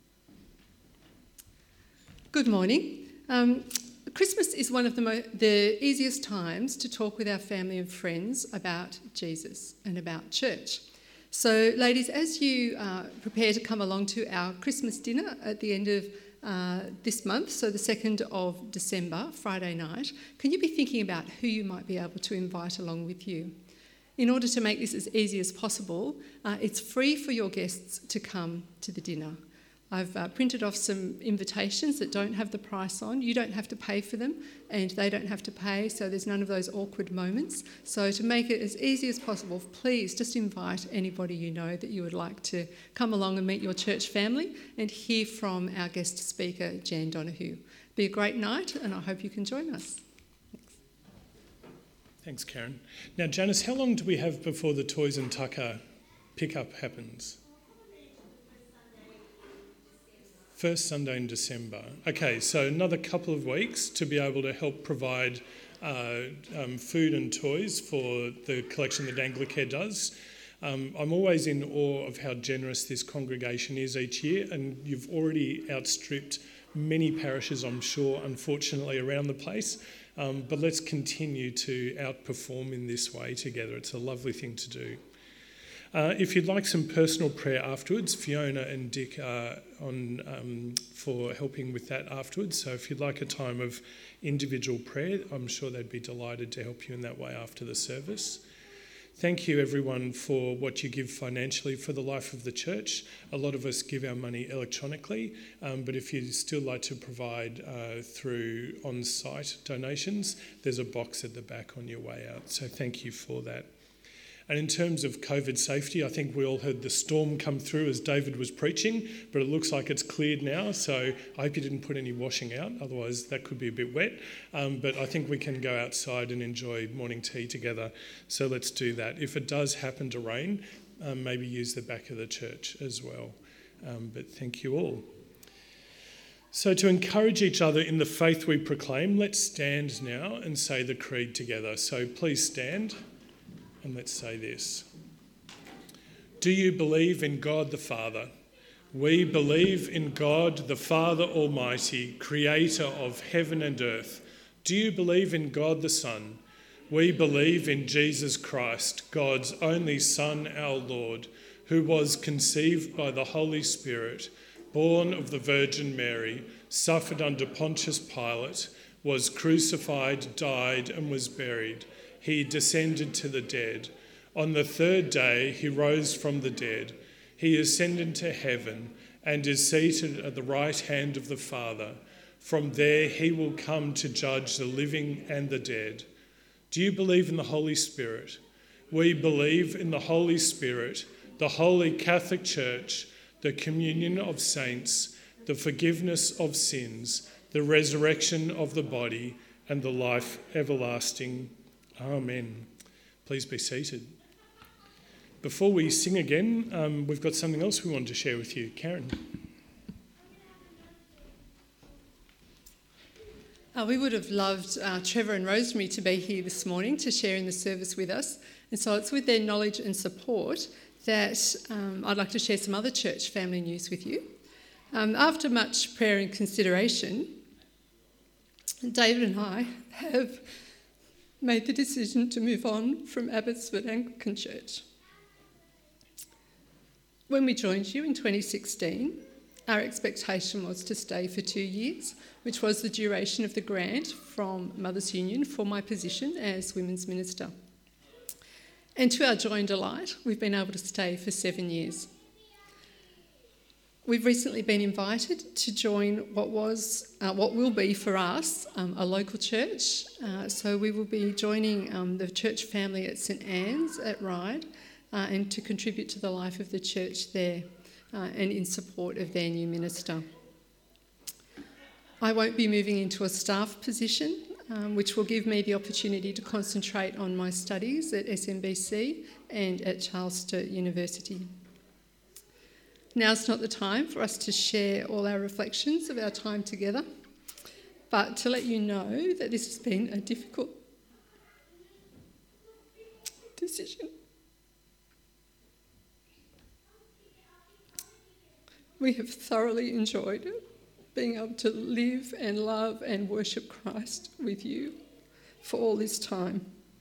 Good morning. Christmas is one of the easiest times to talk with our family and friends about Jesus and about church. So, ladies, as you prepare to come along to our Christmas dinner at the end of this month, so the 2nd of December, Friday night, can you be thinking about who you might be able to invite along with you? In order to make this as easy as possible, it's free for your guests to come to the dinner. I've printed off some invitations that don't have the price on. You don't have to pay for them and they don't have to pay, so there's none of those awkward moments. So to make it as easy as possible, please just invite anybody you know that you would like to come along and meet your church family and hear from our guest speaker, Jan Donoghue. Be a great night and I hope you can join us. Thanks, Karen. Now, Janice, how long do we have before the Toys and Tucker pickup happens? First Sunday in December. Okay, so another couple of weeks to be able to help provide food and toys for the collection that Anglicare does. I'm always in awe of how generous this congregation is each year, and you've already outstripped many parishes, I'm sure, unfortunately, around the place. But let's continue to outperform in this way together. It's a lovely thing to do. If you'd like some personal prayer afterwards, Fiona and Dick are on for helping with that afterwards. So if you'd like a time of individual prayer, I'm sure they'd be delighted to help you in that way after the service. Thank you, everyone, for what you give financially for the life of the church. A lot of us give our money electronically, but if you'd still like to provide through on-site donations, there's a box at the back on your way out. So thank you for that. And in terms of COVID safety, I think we all heard the storm come through as David was preaching, but it looks like it's cleared now. So I hope you didn't put any washing out, otherwise that could be a bit wet. But I think we can go outside and enjoy morning tea together. So let's do that. If it does happen to rain, maybe use the back of the church as well. But thank you all. So to encourage each other in the faith we proclaim, let's stand now and say the creed together. So please stand. And let's say this. Do you believe in God the Father? We believe in God the Father Almighty, creator of heaven and earth. Do you believe in God the Son? We believe in Jesus Christ, God's only Son, our Lord, who was conceived by the Holy Spirit, born of the Virgin Mary, suffered under Pontius Pilate, was crucified, died, and was buried. He descended to the dead. On the third day he rose from the dead. He ascended to heaven and is seated at the right hand of the Father. From there he will come to judge the living and the dead. Do you believe in the Holy Spirit? We believe in the Holy Spirit, the Holy Catholic Church, the communion of saints, the forgiveness of sins, the resurrection of the body, and the life everlasting. Amen. Please be seated. Before we sing again, we've got something else we wanted to share with you. Karen. We would have loved Trevor and Rosemary to be here this morning to share in the service with us. And so it's with their knowledge and support that I'd like to share some other church family news with you. After much prayer and consideration, David and I have made the decision to move on from Abbotsford Anglican Church. When we joined you in 2016, our expectation was to stay for 2 years, which was the duration of the grant from Mothers Union for my position as Women's Minister. And to our joy and delight, we've been able to stay for 7 years. We've recently been invited to join what will be for us a local church. So we will be joining the church family at St Anne's at Ryde and to contribute to the life of the church there and in support of their new minister. I won't be moving into a staff position, which will give me the opportunity to concentrate on my studies at SMBC and at Charles Sturt University. Now's not the time for us to share all our reflections of our time together, but to let you know that this has been a difficult decision. We have thoroughly enjoyed being able to live and love and worship Christ with you for all this time.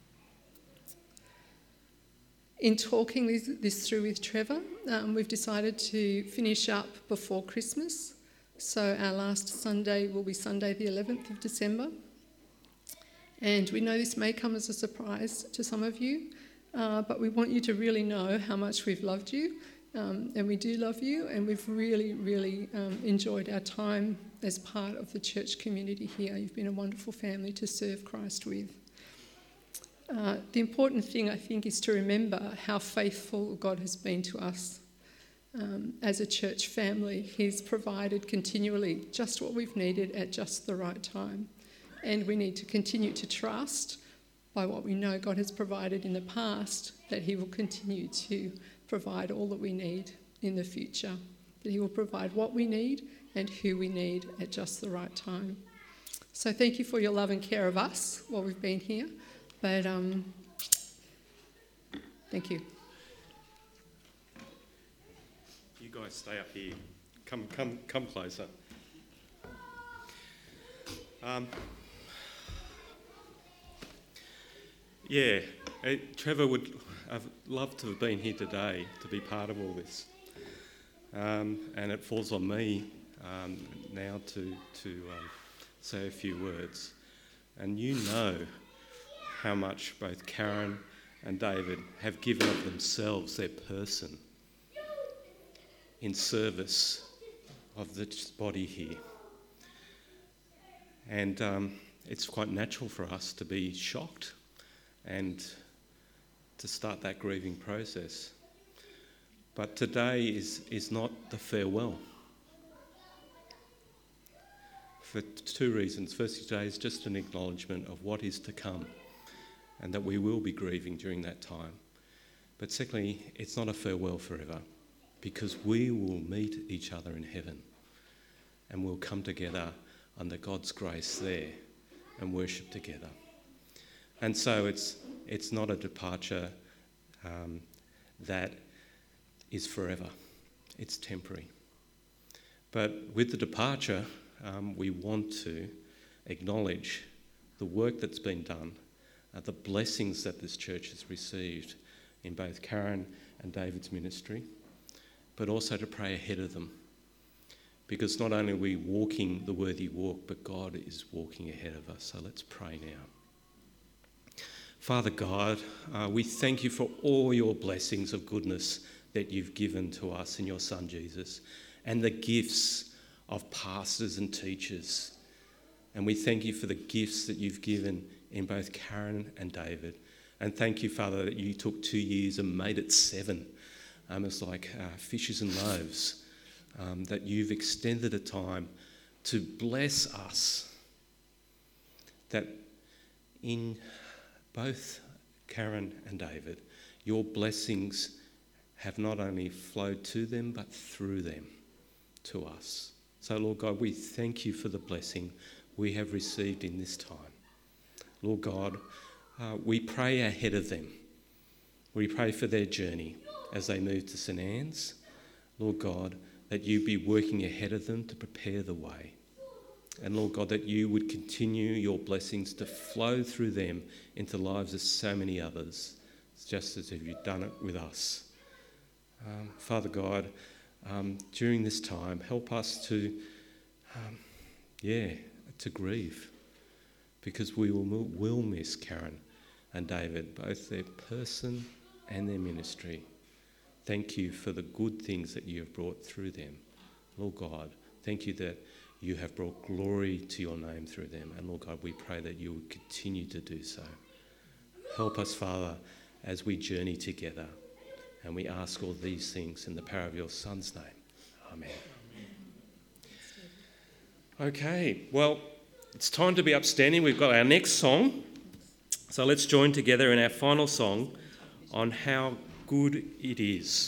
In talking this through with Trevor, we've decided to finish up before Christmas. So our last Sunday will be Sunday the 11th of December. And we know this may come as a surprise to some of you, but we want you to really know how much we've loved you. And we do love you, and we've really, really enjoyed our time as part of the church community here. You've been a wonderful family to serve Christ with. The important thing, I think, is to remember how faithful God has been to us. As a church family, He's provided continually just what we've needed at just the right time. And we need to continue to trust, by what we know God has provided in the past, that He will continue to provide all that we need in the future, that He will provide what we need and who we need at just the right time. So thank you for your love and care of us while we've been here, but thank you. You guys stay up here. Come closer. Trevor would have loved to have been here today to be part of all this. And it falls on me now to say a few words. And you know how much both Karen and David have given of themselves, their person, in service of the body here. And it's quite natural for us to be shocked and to start that grieving process. But today is not the farewell. For two reasons. Firstly, today is just an acknowledgement of what is to come and that we will be grieving during that time. But secondly, it's not a farewell forever, because we will meet each other in heaven and we'll come together under God's grace there and worship together. And so it's not a departure that is forever. It's temporary. But with the departure, we want to acknowledge the work that's been done, the blessings that this church has received in both Karen and David's ministry, but also to pray ahead of them because not only are we walking the worthy walk, but God is walking ahead of us. So let's pray now. Father God, we thank you for all your blessings of goodness that you've given to us in your Son Jesus, and the gifts of pastors and teachers. And we thank you for the gifts that you've given in both Karen and David. And thank you, Father, that you took 2 years and made it 7. It's like fishes and loaves, that you've extended a time to bless us. That in both Karen and David, your blessings have not only flowed to them, but through them to us. So, Lord God, we thank you for the blessing we have received in this time. Lord God, we pray ahead of them. We pray for their journey as they move to St Anne's. Lord God, that you be working ahead of them to prepare the way. And Lord God, that you would continue your blessings to flow through them into the lives of so many others, just as you've done it with us. Father God, during this time, help us to grieve, because we will miss Karen and David, both their person and their ministry. Thank you for the good things that you have brought through them. Lord God, thank you that you have brought glory to your name through them. And Lord God, we pray that you would continue to do so. Help us, Father, as we journey together. And we ask all these things in the power of your Son's name. Amen. Okay, well, it's time to be upstanding. We've got our next song. So let's join together in our final song on how good it is.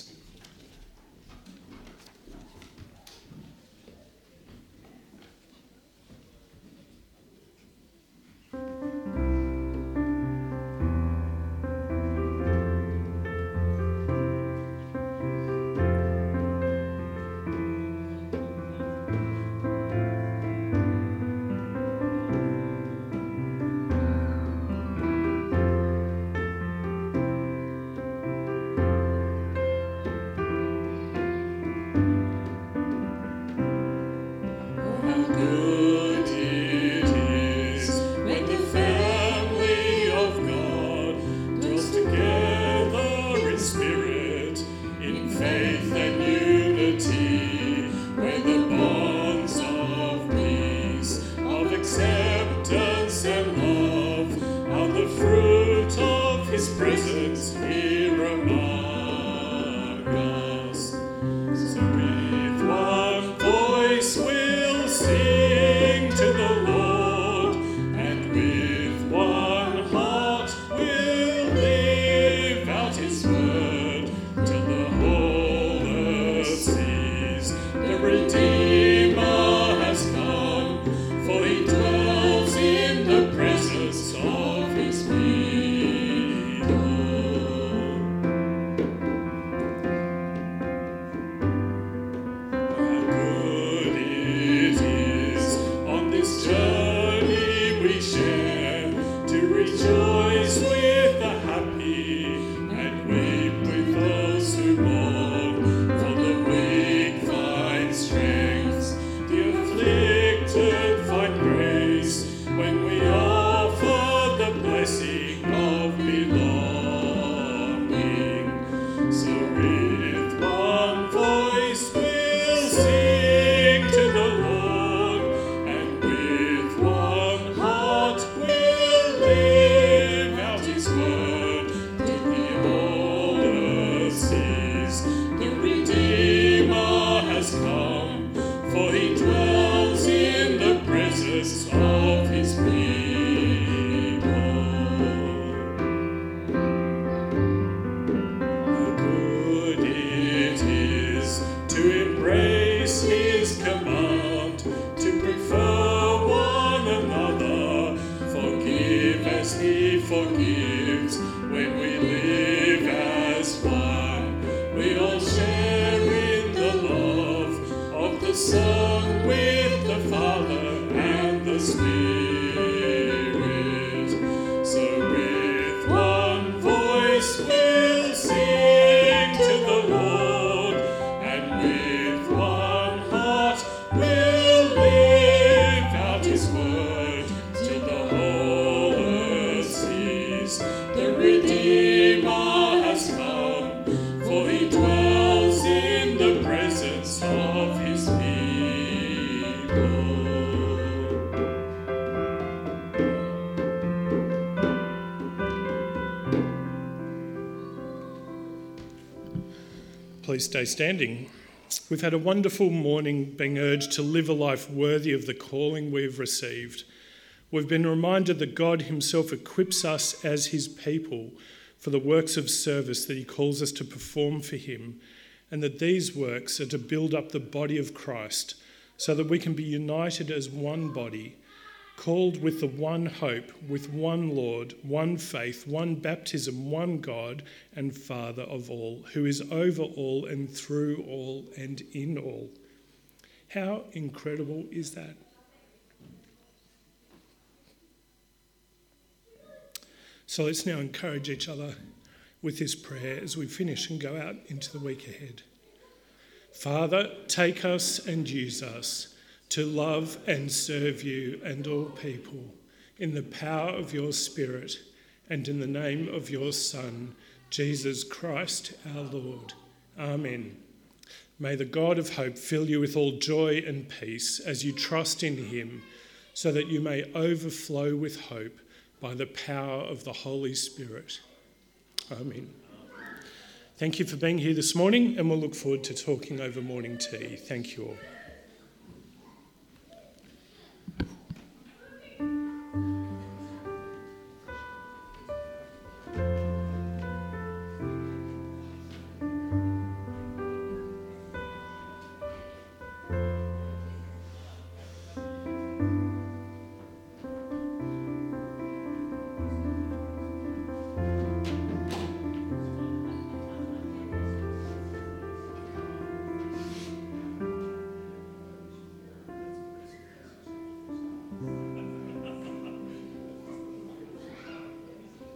Please stay standing. We've had a wonderful morning being urged to live a life worthy of the calling we've received. We've been reminded that God himself equips us as his people for the works of service that he calls us to perform for him, and that these works are to build up the body of Christ so that we can be united as one body, called with the one hope, with one Lord, one faith, one baptism, one God and Father of all, who is over all and through all and in all. How incredible is that? So let's now encourage each other with this prayer as we finish and go out into the week ahead. Father, take us and use us to love and serve you and all people in the power of your Spirit and in the name of your Son, Jesus Christ our Lord. Amen. May the God of hope fill you with all joy and peace as you trust in him, so that you may overflow with hope by the power of the Holy Spirit. Amen. Thank you for being here this morning, and we'll look forward to talking over morning tea. Thank you all.